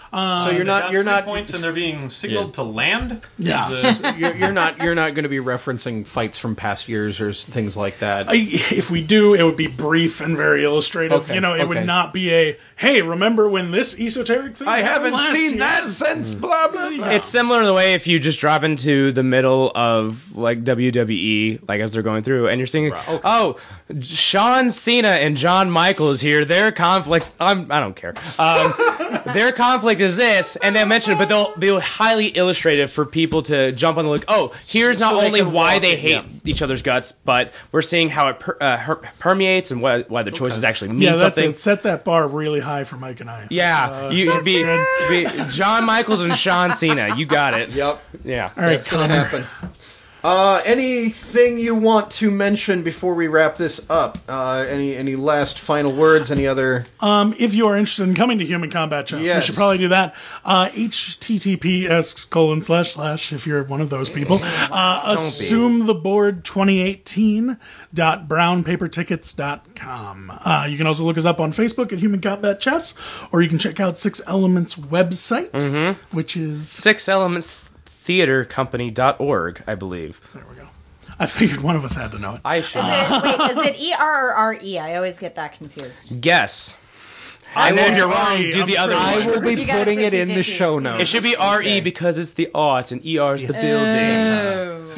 so you're not Down you're three not points, and they're being signaled Yeah. to land. Yeah. Is the- you're, you're not you're not going to be referencing fights from past years or s- things like that. I, if we do, it would be brief and very illustrative. Okay, You know, it okay. would not be a, hey, remember when this esoteric thing I happened haven't last seen year? that since blah blah blah. It's similar to the way if you just drop into the middle of like W W E, like as they're going through, and you're seeing, oh, Sean Cena and John Michaels here. Their conflicts, I'm, I don't care. Um, their conflict is this, and they mention it, but they'll be highly illustrative for people to jump on the look. Oh, here's not So they only can why walk they it, hate yeah. each other's guts, but we're seeing how it per, uh, her, permeates and why, why the choices actually mean Yeah, that's something. it. Set that bar really high for Mike and I. Yeah, you that's be, good. be John Michaels and Sean Cena. You got it. Yep, Yeah. All right, that's going to Connor. happen. Uh, anything you want to mention before we wrap this up? Uh, any any last final words? Any other? Um, if you are interested in coming to Human Combat Chess, we Yes. should probably do that. Uh, H T T P S colon slash slash, if you're one of those people. Uh, assume the board twenty eighteen dot brown paper tickets dot com. Uh, you can also look us up on Facebook at Human Combat Chess, or you can check out Six Elements website, which is, Six Elements Theater Company dot org, I believe. there we go. I figured one of us had to know it. I should Is it, wait, is it E R or R E? I always get that confused. guess. And then if you're wrong, Sorry, do I'm the other pretty I one. sure. will be You got putting it in the fifty-fifty. show notes. It should be R E because it's the art and E R is the building.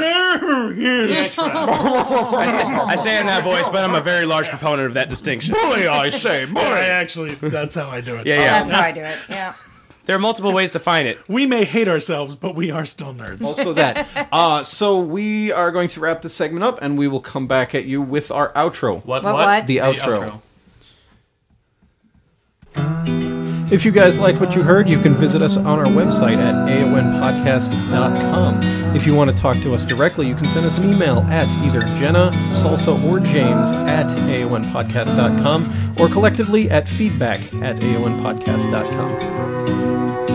I, say, I say it in that voice, but I'm a very large proponent of that distinction. Bully, I say, I bully. actually, that's how I do it. Yeah, yeah. That's how I do it. Yeah. There are multiple ways to find it. We may hate ourselves, but we are still nerds. Also that. Uh, so we are going to wrap this segment up, and we will come back at you with our outro. What? What, What? what? The outro. If you guys like what you heard, you can visit us on our website at A O N podcast dot com. If you want to talk to us directly, you can send us an email at either Jenna, Salsa, or James at A O N podcast dot com, or collectively at feedback at A O N podcast dot com.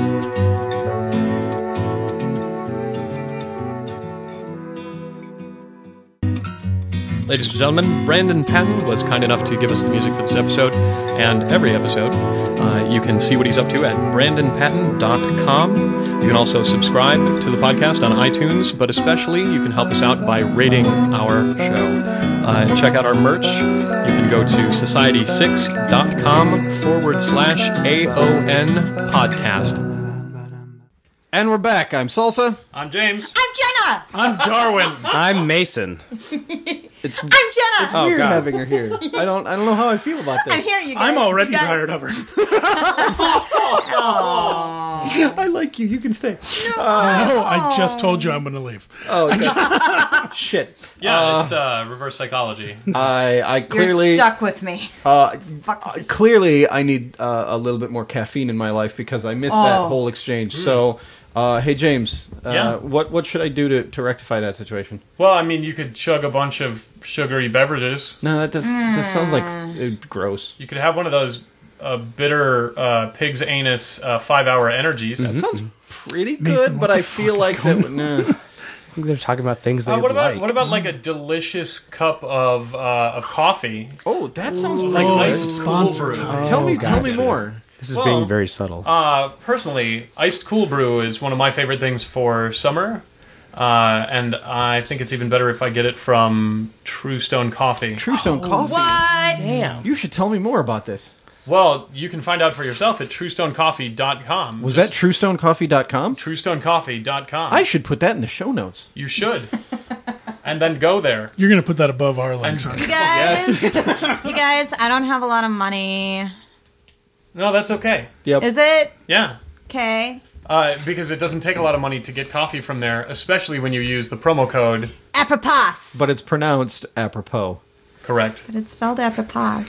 Ladies and gentlemen, Brandon Patton was kind enough to give us the music for this episode and every episode. Uh, you can see what he's up to at brandon patton dot com. You can also subscribe to the podcast on iTunes, but especially you can help us out by rating our show. Uh, check out our merch. You can go to society six dot com forward slash A O N podcast. And we're back. I'm Salsa. I'm James. I'm Jenna. I'm Darwin. I'm Mason. It's I'm Jenna. Oh, weird God. having her here. I don't. I don't know how I feel about I'm this. here, you guys. I'm already You guys- tired of her. I like you. You can stay. No, I just told you I'm going to leave. Oh okay. Shit. Yeah, it's uh, reverse psychology. I. I You're clearly. stuck with me. Uh, Fuck this. clearly, I need uh, a little bit more caffeine in my life because I missed that Oh. whole exchange. So, uh, hey James, uh, Yeah? what what should I do to, to rectify that situation? Well, I mean, you could chug a bunch of sugary beverages. No, that does that sounds like uh, gross. You could have one of those uh, bitter uh, pig's anus uh, five-hour energies. That sounds pretty good, Mason, what but the I fuck feel is like going that. Nah. I think they're talking about things they Uh, what about like. what about like a delicious cup of uh, of coffee, Oh, that sounds like Oh, nice it's cool sponsor brew? time. Tell me, tell me gotcha. more. This is Well, being very subtle. Uh, personally, iced cool brew is one of my favorite things for summer, uh, and I think it's even better if I get it from True Stone Coffee. True Stone Coffee. What? Damn. You should tell me more about this. Well, you can find out for yourself at true stone coffee dot com. Was that true stone coffee dot com? true stone coffee dot com? I should put that in the show notes. You should. And then go there. You're going to put that above our links, aren't You you? guys, you guys, I don't have a lot of money. No, that's okay. Yep. Is it? Yeah. Okay. Uh, because it doesn't take a lot of money to get coffee from there, especially when you use the promo code. Apropos. But it's pronounced apropos. Correct. But it's spelled apropos.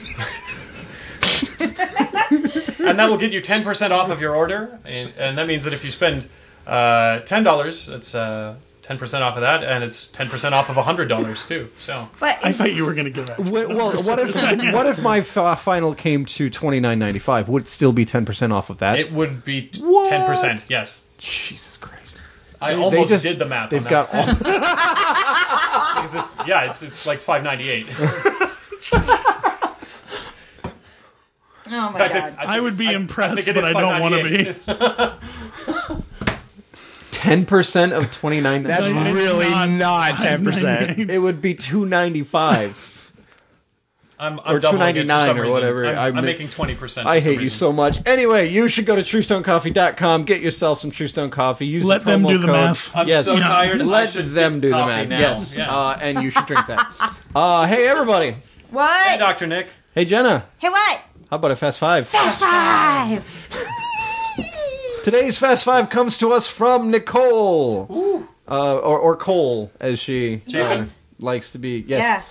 And that will get you ten percent off of your order. And, and that means that if you spend uh, ten dollars, it's uh, ten percent off of that. And it's ten percent off of one hundred dollars, too. So But I thought you were going to give that. Well, what if what if my f- final came to twenty nine ninety five? Would it still be ten percent off of that? it would be What? ten percent, yes. Jesus Christ! I They- they almost just- did the math They've on got that. all. Because it's, yeah, it's, it's like five ninety-eight. oh Oh my fact, god. I, I would be I- I impressed, think it but is I don't want to five be. ten percent of twenty-nine. That's No, it's really not not ten percent. It would be two ninety-five. I'm, I'm Or doubling it for $two ninety-nine some or reason. whatever. I'm, I'm I'm ma- making twenty percent. I hate you so much. Anyway, you should go to true stone coffee dot com. Get yourself some True Stone Coffee. Use Let the them promo do the code. math. I'm yes, so Yeah. tired. I Let should them get do the coffee math. now. Yes, Yeah. uh, and you should drink that. uh, hey, everybody. What? Hey, Doctor Nick. Hey, Jenna. Hey, what? How about a Fast Five? Fast Five! Today's Fast Five comes to us from Nicole. Uh, or, or Cole, as she uh, Yes. likes to be. Yes. Yeah.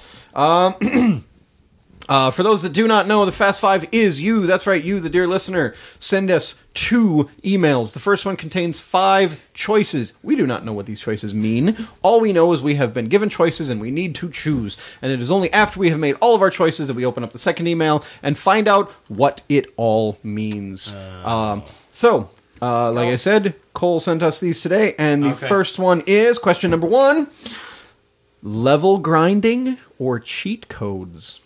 Uh, for those that do not know, the Fast Five is you. That's right, you, the dear listener. Send us two emails. The first one contains five choices. We do not know what these choices mean. All we know is we have been given choices and we need to choose. And it is only after we have made all of our choices that we open up the second email and find out what it all means. Um, so, uh, like I said, Cole sent us these today. And the Okay. first one is question number one. Level grinding or cheat codes?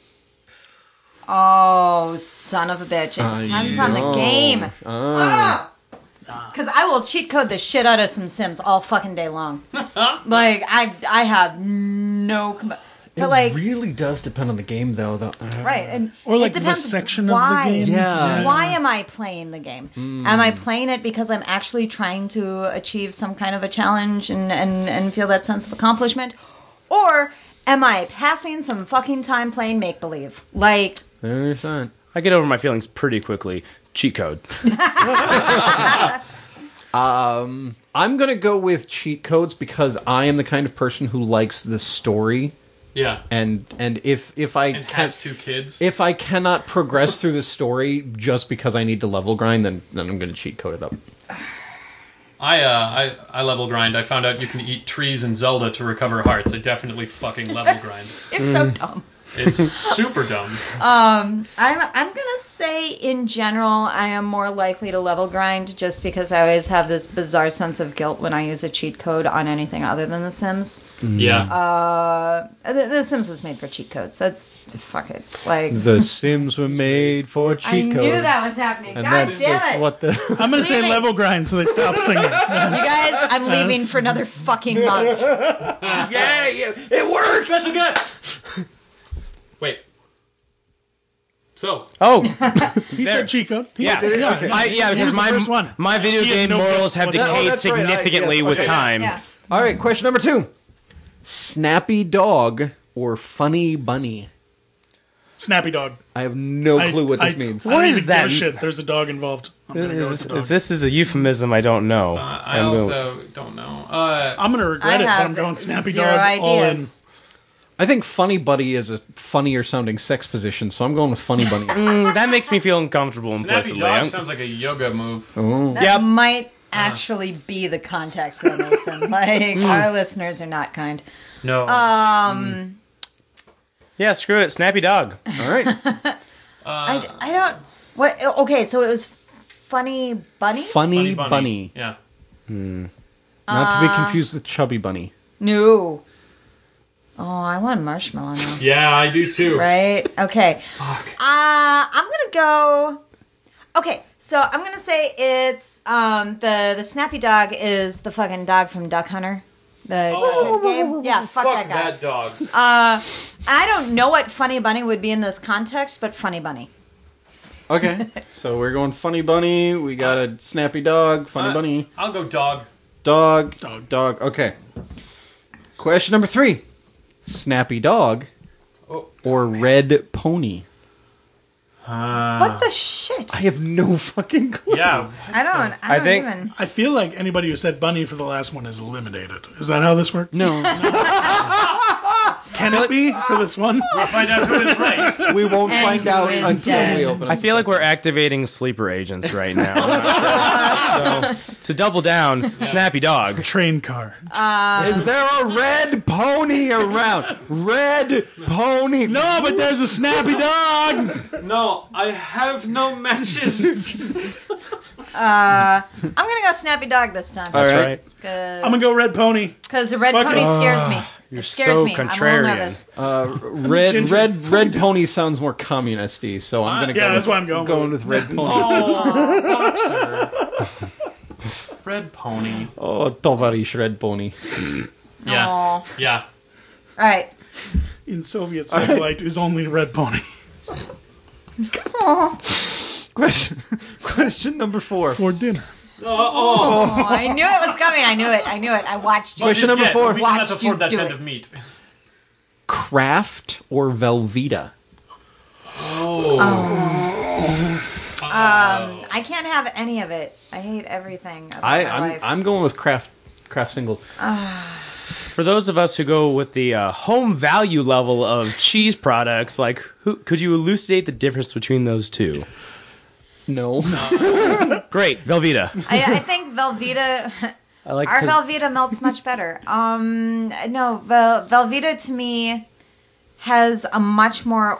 Oh, son of a bitch. It depends on the game. Because I will cheat code the shit out of some Sims all fucking day long. Like, I I have no... Com- but, like... really does depend on the game, though. though. Right, and Or like it the depends section why. of the game. Yeah. Why am I playing the game? Am I playing it because I'm actually trying to achieve some kind of a challenge and, and, and feel that sense of accomplishment? Or am I passing some fucking time playing make-believe? Like... I understand. I get over my feelings pretty quickly. Cheat code. I'm gonna go with cheat codes because I am the kind of person who likes the story, Yeah. and and if if I And can, has two kids. if I cannot progress through the story just because I need to level grind, then then I'm gonna cheat code it up. I, uh, I I level grind. I found out you can eat trees in Zelda to recover hearts. I definitely fucking level grind. It's so dumb. It's super dumb. I'm I'm gonna say in general I am more likely to level grind just because I always have this bizarre sense of guilt when I use a cheat code on anything other than The Sims. Yeah. Uh, the, the Sims was made for cheat codes. That's fuck it. Like The Sims were made for I cheat knew codes. that was happening. and God that's damn just it! what the. I'm going to say Leaving. level grind so they stop singing. You guys, I'm leaving for another fucking month. yeah, yeah, it worked. Special guests. Wait. So Oh, He said cheat code. He yeah. did it. Okay. I, yeah, He because was the my, first one. my video He had game no morals guess have what- Oh, decayed that's right. I- significantly yes, with okay. time. Yeah. All right, question number two: Snappy dog or funny bunny? Snappy dog. I have no I- clue what this I- means. I don't What even is that? give a shit. There's a dog involved. I'm going to go with the dog. If this is a euphemism, I don't know. uh, I I'm gonna- also don't know. Uh, I'm going to I regret it, but have I'm going snappy zero dog all in. ideas. I think funny buddy is a funnier sounding sex position, so I'm going with funny bunny. Mm, that makes me feel uncomfortable Snappy implicitly. dog I'm- sounds like a yoga move. That Yep. might actually be the context, though, Mason. Like, our listeners are not kind. No. Um, yeah, screw it. Snappy dog. All right. I, I don't. What? Okay, so it was funny bunny. Funny, Funny bunny. Yeah. Not to be confused with chubby bunny. No. Oh, I want marshmallow now. Yeah, I do too. Right? Okay. Fuck. Uh, I'm gonna go. Okay, so I'm gonna say it's um the the snappy dog is the fucking dog from Duck Hunter, the Oh. Duck Hunt game. Yeah, fuck, Fuck that guy. that dog. Uh, I don't know what Funny Bunny would be in this context, but Funny Bunny. Okay. So we're going funny bunny. We got a snappy dog. Funny Uh, bunny. I'll go dog. Dog. Dog. Dog. Okay. Question number three: Snappy dog Oh. or red pony? What the shit? I have no fucking clue. Yeah. I don't. I I don't think- even. I feel like anybody who said bunny for the last one is eliminated. Is that how this works? No, Can it be for this one? We'll find out who is right. we won't And find out who is until dead. we open. I up feel the like we're activating sleeper agents right now. so, to double down, Snappy Dog. Train car. Is there a red pony around? Red pony. No, but there's a snappy dog. No, I have no matches. I'm gonna go Snappy Dog this time. All That's right. right. I'm gonna go red pony. Because the red Fuck pony it. scares me. You're It scares so me. I'm a contrarian. little nervous. Uh, red red red pony sounds more communist-y, so I'm gonna Yeah, go that's with, why I'm going going with with red pony. Oh, boxer. Red pony. Oh, tovarish red pony. Yeah. Aw. Yeah. All right. In Soviet satellite is only red pony. Question question number four. For dinner. Oh, I knew it was coming. I knew it. I knew it. I watched you. Question number Yes, four. We cannot Watched afford you that do kind it. of meat. Kraft or Velveeta? Um, I can't have any of it. I hate everything about I, my I'm life. I'm going with Kraft Kraft singles. For those of us who go with the uh, home value level of cheese products, like, who, could you elucidate the difference between those two? No. Great, Velveeta. I, I think Velveeta. I like Our 'cause- Velveeta melts much better. Um, no, Vel- Velveeta to me has a much more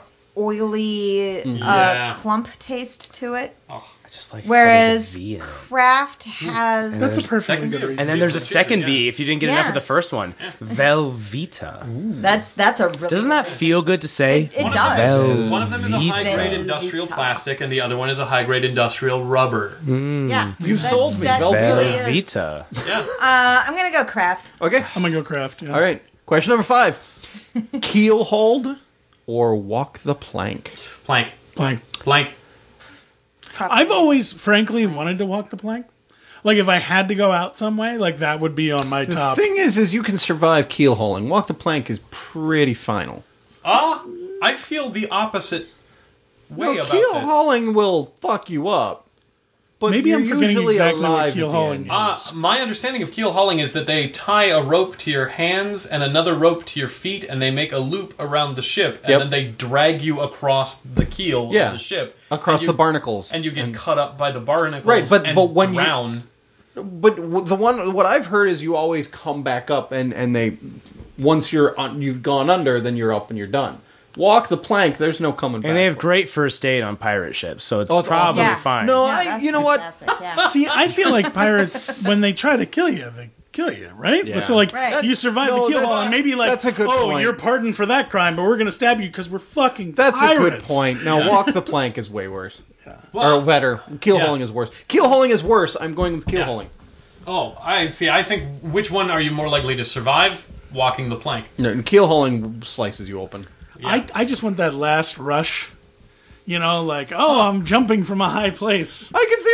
oily uh, Yeah. clump taste to it. I just like Whereas how there's a V in it. Kraft has. That's a That perfectly can be good a- reason. And then there's a second Yeah. V if you didn't get enough Yeah. of the first one. Velveeta. That's that's a really. Doesn't that good feel good to say? It, it One does. Of them is, one of them is a Velveeta. high-grade industrial plastic, and the other one is a high-grade industrial rubber. Yeah, You that- sold me, that Velveeta. really is. Velveeta. Yeah. Uh, I'm gonna go Kraft. Okay. I'm gonna go Kraft. Yeah. All right. Question number five. Keel hold or walk the plank? Plank. Plank. Plank. Probably. I've always, frankly, wanted to walk the plank. Like if I had to go out some way, like that would be on my The top. thing is, is you can survive keel hauling. Walk the plank is pretty final. Ah, I feel the opposite way No, about keel this. hauling will fuck you up. But Maybe you're I'm forgetting usually exactly what alive keel at the hauling end. is. Uh, my understanding of keel hauling is that they tie a rope to your hands and another rope to your feet, and they make a loop around the ship, and Yep. then they drag you across the keel Yeah. of the ship. Across and you- the barnacles. And you get cut up by the barnacles Right, but- and but when you- drown. But w- the one, what I've heard is you always come back up, and, and they, once you're on, you've gone under, then you're up and you're done. Walk the plank. There's no coming back. And they have great first aid on pirate ships, so it's, Oh, it's probably awesome. fine. No, Yeah, I, that's you know what? fantastic, Yeah. See, I feel like pirates, when they try to kill you, they kill you, right? Yeah. So, like, Right. you survive No, the keel that's- haul, and maybe like, that's a good oh, point. you're pardoned for that crime, but we're going to stab you because we're fucking That's pirates. a good point. Now, walk the plank is way worse. Well, or better. Keel yeah. hauling is worse. Keel hauling is worse. I'm going with keel Yeah. hauling. oh, I see. I think which one are you more likely to survive? Walking the plank. No, keel hauling slices you open. I, I just want that last rush. You know, like, oh, I'm jumping from a high place.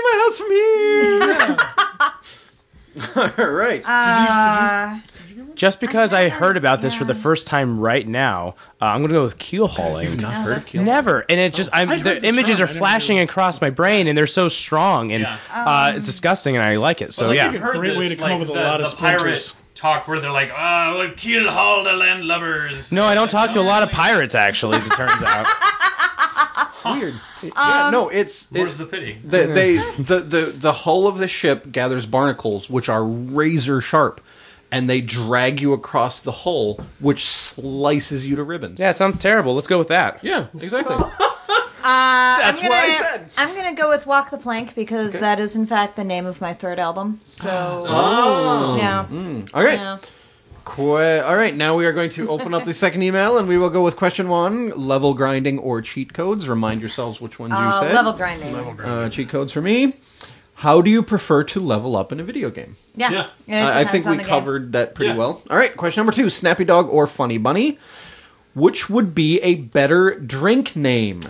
I can see my house from here. All right. Uh, Just because I heard about this for yeah. the first time right now, uh, I'm going to go with keel hauling. You've not No, heard of that's keel? Never, and it just I'm, I'd the heard the images term, are I never flashing knew. across my brain, and they're so strong, and Yeah. uh, it's disgusting, and I like it. So Well, yeah, you've heard Great way this, to come like, up with a the, lot of the pirate splinters. talk where they're like, "Ah, we'll keel haul the landlubbers." no, I don't talk to a lot of pirates actually, as it turns out. Weird. yeah, no, it's Where's it, the pity? the, they the, the the hull of the ship gathers barnacles, which are razor sharp, and they drag you across the hull, which slices you to ribbons. Yeah, it sounds terrible. Let's go with that. Yeah, exactly. That's what I said. I'm gonna go with Walk the Plank because that is in fact the name of my third album. So Oh. yeah, All right. yeah. Que- all right, now we are going to open up the second email, and we will go with question one: level grinding or cheat codes. Remind yourselves which ones you Uh, said. level grinding. Uh, cheat codes for me. How do you prefer to level up in a video game? Yeah, Yeah. It I, I depends think on we the game. covered that pretty Yeah. well. All right, question number two: Snappy Dog or Funny Bunny? Which would be a better drink name?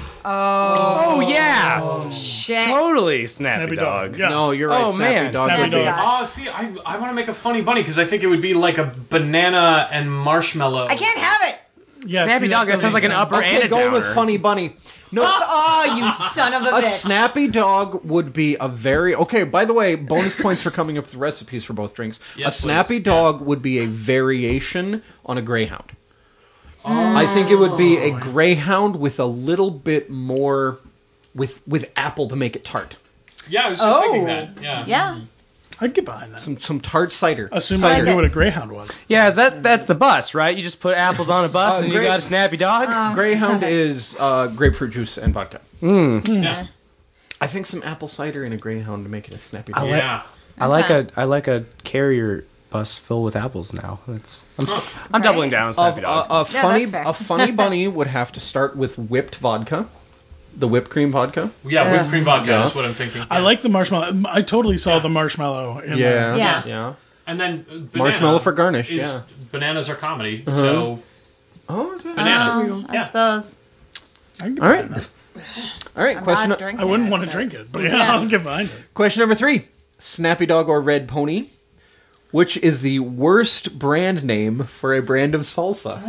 Oh yeah, Shit. totally, Snappy, Snappy Dog. Dog. Yeah. No, you're right. Oh, Snappy man, Dog. Snappy would be- Dog. Oh, see, I, I want to make a funny bunny because I think it would be like a banana and marshmallow. I can't have it. Yeah, Snappy see, Dog. That doesn't sounds like an make upper Okay, and a going downer. with Funny Bunny. No, Oh, you son of a, a bitch. Snappy Dog would be a very okay. By the way, bonus points for coming up with recipes for both drinks. Yes, a Snappy please. Dog would be a variation on a Greyhound. I think it would be a Greyhound with a little bit more, with with apple to make it tart. Yeah, I was just thinking Oh. that. Yeah. Yeah. I'd get behind that. Some some tart cider. Assuming I cider. knew what a Greyhound was. Yeah, is that that's the bus, right? You just put apples on a bus Uh, and you great. got a Snappy Dog. Oh. Greyhound is uh, grapefruit juice and vodka. Yeah. I think some apple cider in a Greyhound to make it a Snappy I Dog. like- Yeah. I like Okay. a I like a carrier bus filled with apples now. That's I'm, s I'm doubling down on Of, Snappy uh, Dog. a funny that's fair. a funny bunny would have to start with whipped vodka, the whipped cream vodka. Yeah, whipped cream vodka Yeah. is what I'm thinking. I like the marshmallow. I totally saw the marshmallow in there. Yeah. yeah. And then uh, banana Marshmallow for garnish, is- yeah. Bananas are comedy, so Oh, okay. banana. Um, I Yeah. suppose. I can get All right. behind that. All right. I'm Question. not drinking I wouldn't it, want to but- drink it, but yeah, Yeah. I'll get behind it. Question number three: Snappy Dog or Red Pony? Which is the worst brand name for a brand of salsa?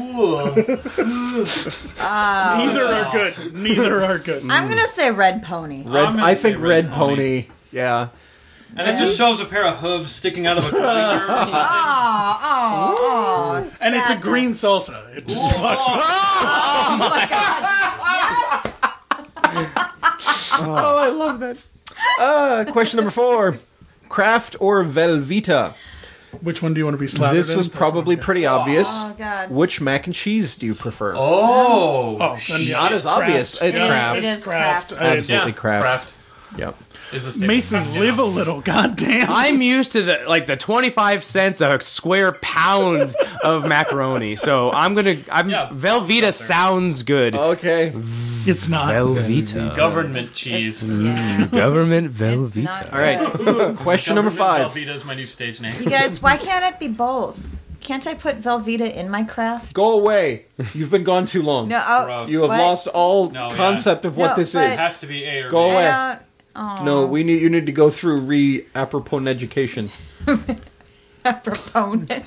Neither are good. Neither are good. I'm gonna say red pony. Red. I'm gonna I say think Red Red Pony. Pony. Yeah. And it just shows a pair of hooves sticking out of a cleaner. Oh, oh, oh. And it's a sadness. green salsa. It just fucks with Oh my god. Oh, I love that. Uh, question number four: Kraft or Velveeta? Which one do you want to be slathered This in? was That's probably one, yeah. pretty obvious. Oh god. Which mac and cheese do you prefer? Oh, Oh, then yeah, Not it's as obvious. Kraft. It's It is- Kraft. it is Kraft. Kraft. I- Absolutely yeah, Kraft. Kraft Yep. is the staple. Mason, live a little. Goddamn. I'm used to the like the twenty-five cents a square pound of macaroni, so I'm gonna. I'm Yeah, Velveeta sounds good. Okay. It's not. Velveeta, Government cheese. Yeah. government It's Velveeta. not All right. Question number five. Velveeta is my new stage name. You guys, why can't it be both? Can't I put Velveeta in my craft? Go away. You've been gone too long. No, oh, Gross. You have what? lost all No, yeah. concept of what No, this but- It is. has to be A or Go B. away. I don't. Oh, No, we need you need to go through re apropos education. proponent.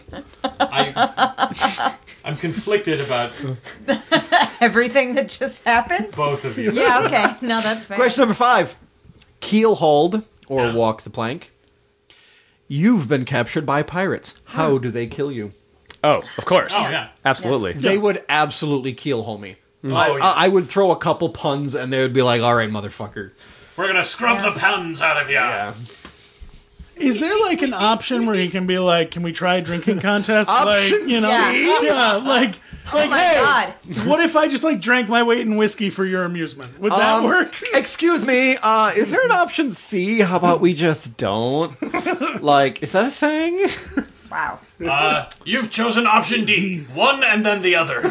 I, I'm conflicted about Everything that just happened. both of you. Yeah. Okay. No, that's fair. Question number five: Keel hauled or Yeah. walk the plank. You've been captured by pirates. How do they kill you? Oh, of course. Oh, yeah. Absolutely. They would absolutely keel haul me. Oh, I, yeah. I, I would throw a couple puns and they would be like, "All right, motherfucker." We're gonna scrub Yeah. the pounds out of you. Yeah. Is there like an option where you can be like, can we try a drinking contest? Option like, you know, C? yeah, like, like, Oh my hey, god. what if I just like drank my weight in whiskey for your amusement? Would that Um, work? Excuse me, uh, is there an option C? How about we just don't? Like, is that a thing? Wow. Uh, you've chosen option D. One and then the other.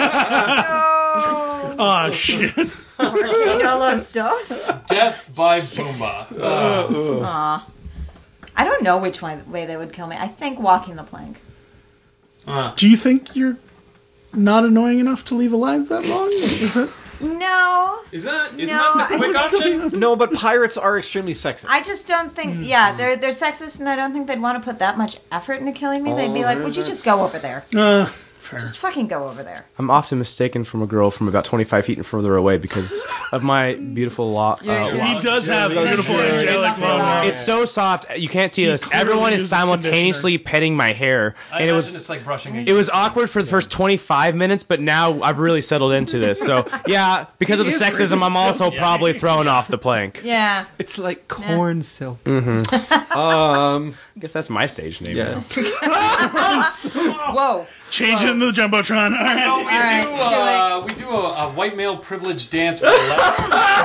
Oh. Oh shit! ¿Por qué no los dos? Death by Boomba. Uh, Aw. I don't know which one, way they would kill me. I think walking the plank. uh, Do you think you're not annoying enough to leave alive that long? Is that? No. is that isn't No, that the I- quick What's going option? on? No, but pirates are extremely sexist. I just don't think. Yeah, they're they're sexist, and I don't think they'd want to put that much effort into killing me. They'd be like, "Would you just go over there? Uh, fair. Just fucking go over there." I'm often mistaken from a girl from about twenty-five feet and further away because of my beautiful lo- uh, Yeah, yeah. He does have beautiful Sure. angelic Sure. love. It's so soft. You can't see He this. clearly Everyone is uses simultaneously petting my hair, I and it imagine was it's like brushing a it was awkward for the first twenty-five minutes, but now I've really settled into this. So yeah, because of the is sexism, really I'm also silky. probably thrown off the plank. Yeah. It's like corn silk. I guess that's my stage name. Yeah. Whoa. Change it into the jumbotron. All right. So we right, do, do uh, we do a, a white male privilege dance for the left.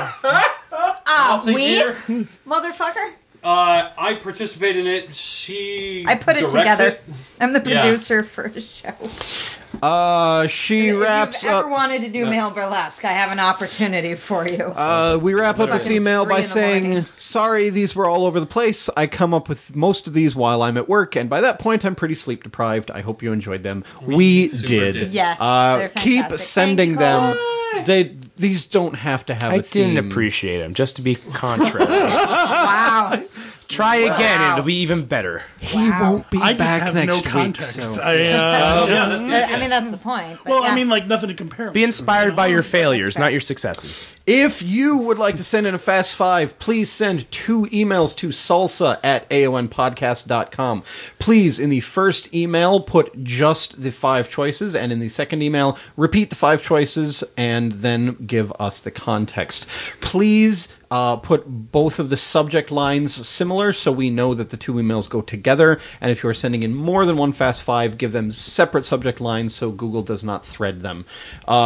Ah, I'll take we? here. Motherfucker. Uh, I participate in it. She I put it directs together. it. I'm the Yeah. producer for a show. Uh, she If wraps you've ever up. wanted to do male burlesque, I have an opportunity for you. Uh, we wrap up this Fucking email by three in the saying, morning. "Sorry, these were all over the place. I come up with most of these while I'm at work, and by that point, I'm pretty sleep deprived. I hope you enjoyed them. We, super did. did. Yes, Uh, they're keep fantastic. sending Thank them. you. They these don't have to have. I a theme. didn't appreciate him. Just to be contrary, Wow. try again, and Wow. it'll be even better. He Wow. won't be I just back have next no week. context. so- I, uh, Yeah, yeah. that's the I idea. mean, that's the point. But Well, yeah. I mean, like nothing to compare. Be inspired by your failures, fair. not your successes. If you would like to send in a Fast Five, please send two emails to salsa at A O N podcast dot com. Please, in the first email, put just the five choices, and in the second email, repeat the five choices, and then give us the context. Please uh, put both of the subject lines similar so we know that the two emails go together, and if you are sending in more than one Fast Five, give them separate subject lines so Google does not thread them. Uh,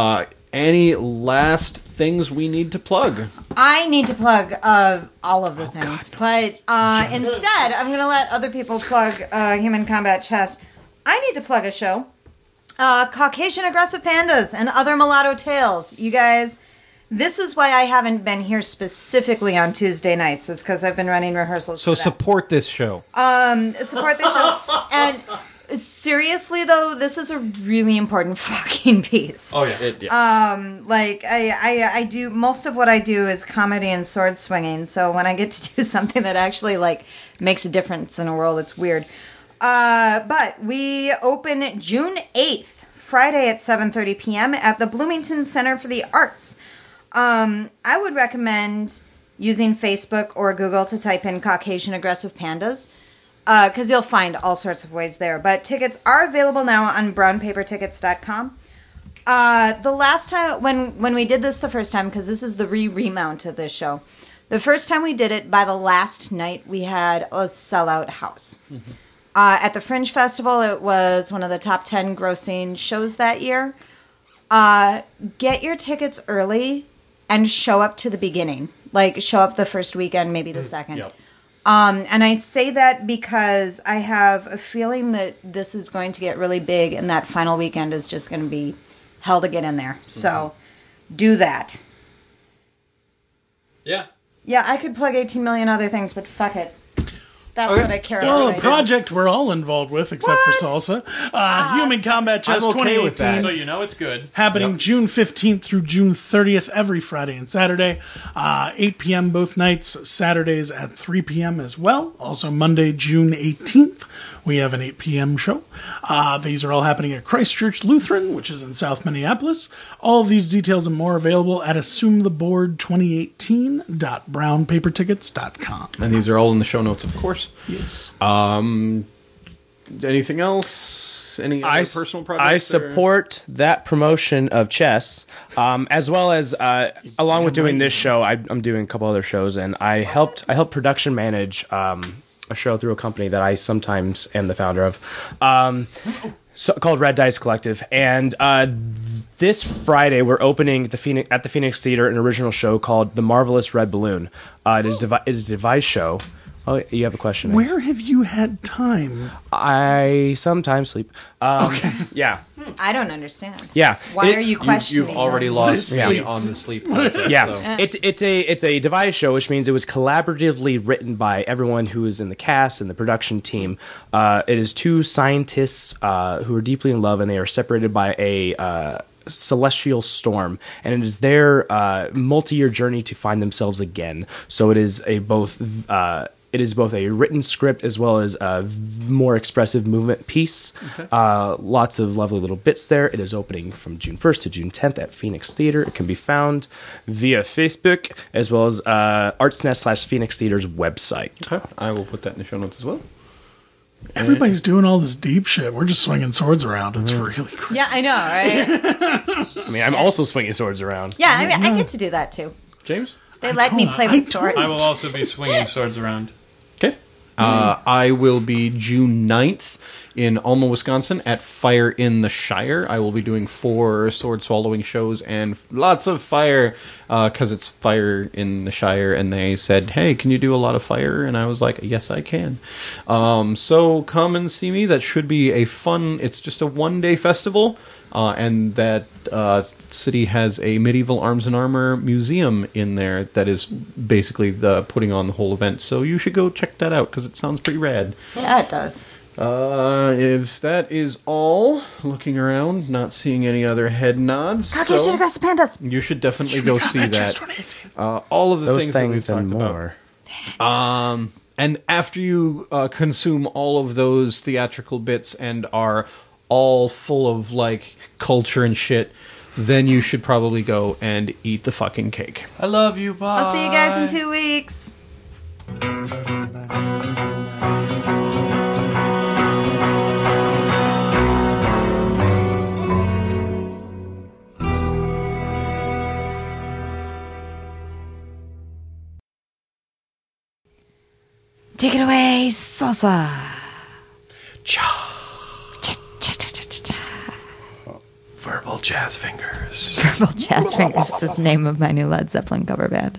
any last things we need to plug? I need to plug uh, all of the oh, things, God, no. but uh, instead, I'm going to let other people plug uh, Human Combat Chess. I need to plug a show, uh, Caucasian Aggressive Pandas and Other Mulatto Tales. You guys, this is why I haven't been here specifically on Tuesday nights, is because I've been running rehearsals. So support this show. Um, support this show. And seriously, though, this is a really important fucking piece. Oh, yeah. It, yeah. Um, like, I, I, I do, most of what I do is comedy and sword swinging, so when I get to do something that actually, like, makes a difference in a world, it's weird. Uh, but we open June eighth, Friday at seven thirty p.m. at the Bloomington Center for the Arts. Um, I would recommend using Facebook or Google to type in Caucasian Aggressive Pandas, because uh, you'll find all sorts of ways there. But tickets are available now on brown paper tickets dot com. Uh, the last time, when, when we did this the first time, because this is the re-remount of this show, the first time we did it, by the last night, we had a sellout house. Mm-hmm. Uh, at the Fringe Festival, it was one of the top ten grossing shows that year. Uh, get your tickets early and show up to the beginning. Like, show up the first weekend, maybe the second. Yep. Um, and I say that because I have a feeling that this is going to get really big, and that final weekend is just going to be hell to get in there. So, mm-hmm. do that. Yeah. Yeah, I could plug eighteen million other things, but fuck it. That's okay. What I care well, about. Well, a project we're all involved with, except what? for Salsa. Uh, uh, Human Combat Chess okay twenty eighteen. So you know it's good. Happening yep. June fifteenth through June thirtieth, every Friday and Saturday. Uh, eight p.m. both nights, Saturdays at three p.m. as well. Also Monday, June eighteenth, we have an eight p.m. show. Uh, these are all happening at Christchurch Lutheran, which is in South Minneapolis. All of these details and more available at assume the board twenty eighteen dot brown paper tickets dot com. And these are all in the show notes, of course. Yes. Um, anything else? Any other I, personal projects? I support or? that promotion of chess, um, as well as uh, along with doing this show, I, I'm doing a couple other shows, and I helped I helped production manage um, a show through a company that I sometimes am the founder of, um, so, called Red Dice Collective, and uh, this Friday we're opening the Phoenix, at the Phoenix Theater an original show called The Marvelous Red Balloon. Uh, it is devi- it is a device show. Oh, you have a question? Where have you had time? I sometimes sleep. Um, okay. Yeah. I don't understand. Yeah. Why it, are you questioning? You, you've already this? lost yeah. me on the sleep concept. Yeah. So. It's it's a it's a device show, which means it was collaboratively written by everyone who is in the cast and the production team. Uh, it is two scientists uh, who are deeply in love, and they are separated by a Uh, celestial storm, and it is their uh, multi-year journey to find themselves again. So it is a both uh, it is both a written script as well as a more expressive movement piece. Okay. Uh, lots of lovely little bits there. It is opening from June first to June tenth at Phoenix Theater. It can be found via Facebook as well as uh, ArtsNest slash Phoenix Theater's website. Okay. I will put that in the show notes as well. Everybody's doing all this deep shit. We're just swinging swords around. It's mm. really great. Yeah, I know, right? I mean, I'm also swinging swords around. Yeah, I mean, I get to do that too. James? They let me play with swords. I will also be swinging swords around. Okay. Uh, I will be June ninth in Alma, Wisconsin at Fire in the Shire. I will be doing four sword swallowing shows and lots of fire because uh, it's Fire in the Shire, and they said, hey, can you do a lot of fire? And I was like, yes, I can. Um, so come and see me. That should be a fun, it's just a one-day festival. Uh, and that uh, city has a medieval arms and armor museum in there that is basically the putting on the whole event. So you should go check that out because it sounds pretty rad. Yeah, it does. Uh, if that is all, looking around, not seeing any other head nods. Caucasian so Aggressive Pandas. You should definitely go see that. Uh, all of the Those things, things that we've and talked more. about. Um, and after you uh, consume all of those theatrical bits and are all full of like culture and shit, then you should probably go and eat the fucking cake. I love you. Bye. I'll see you guys in two weeks. Take it away, Salsa. Cha. Cha cha cha cha cha. Verbal Jazz Fingers. Purple Jazz Fingers is the name of my new Led Zeppelin cover band.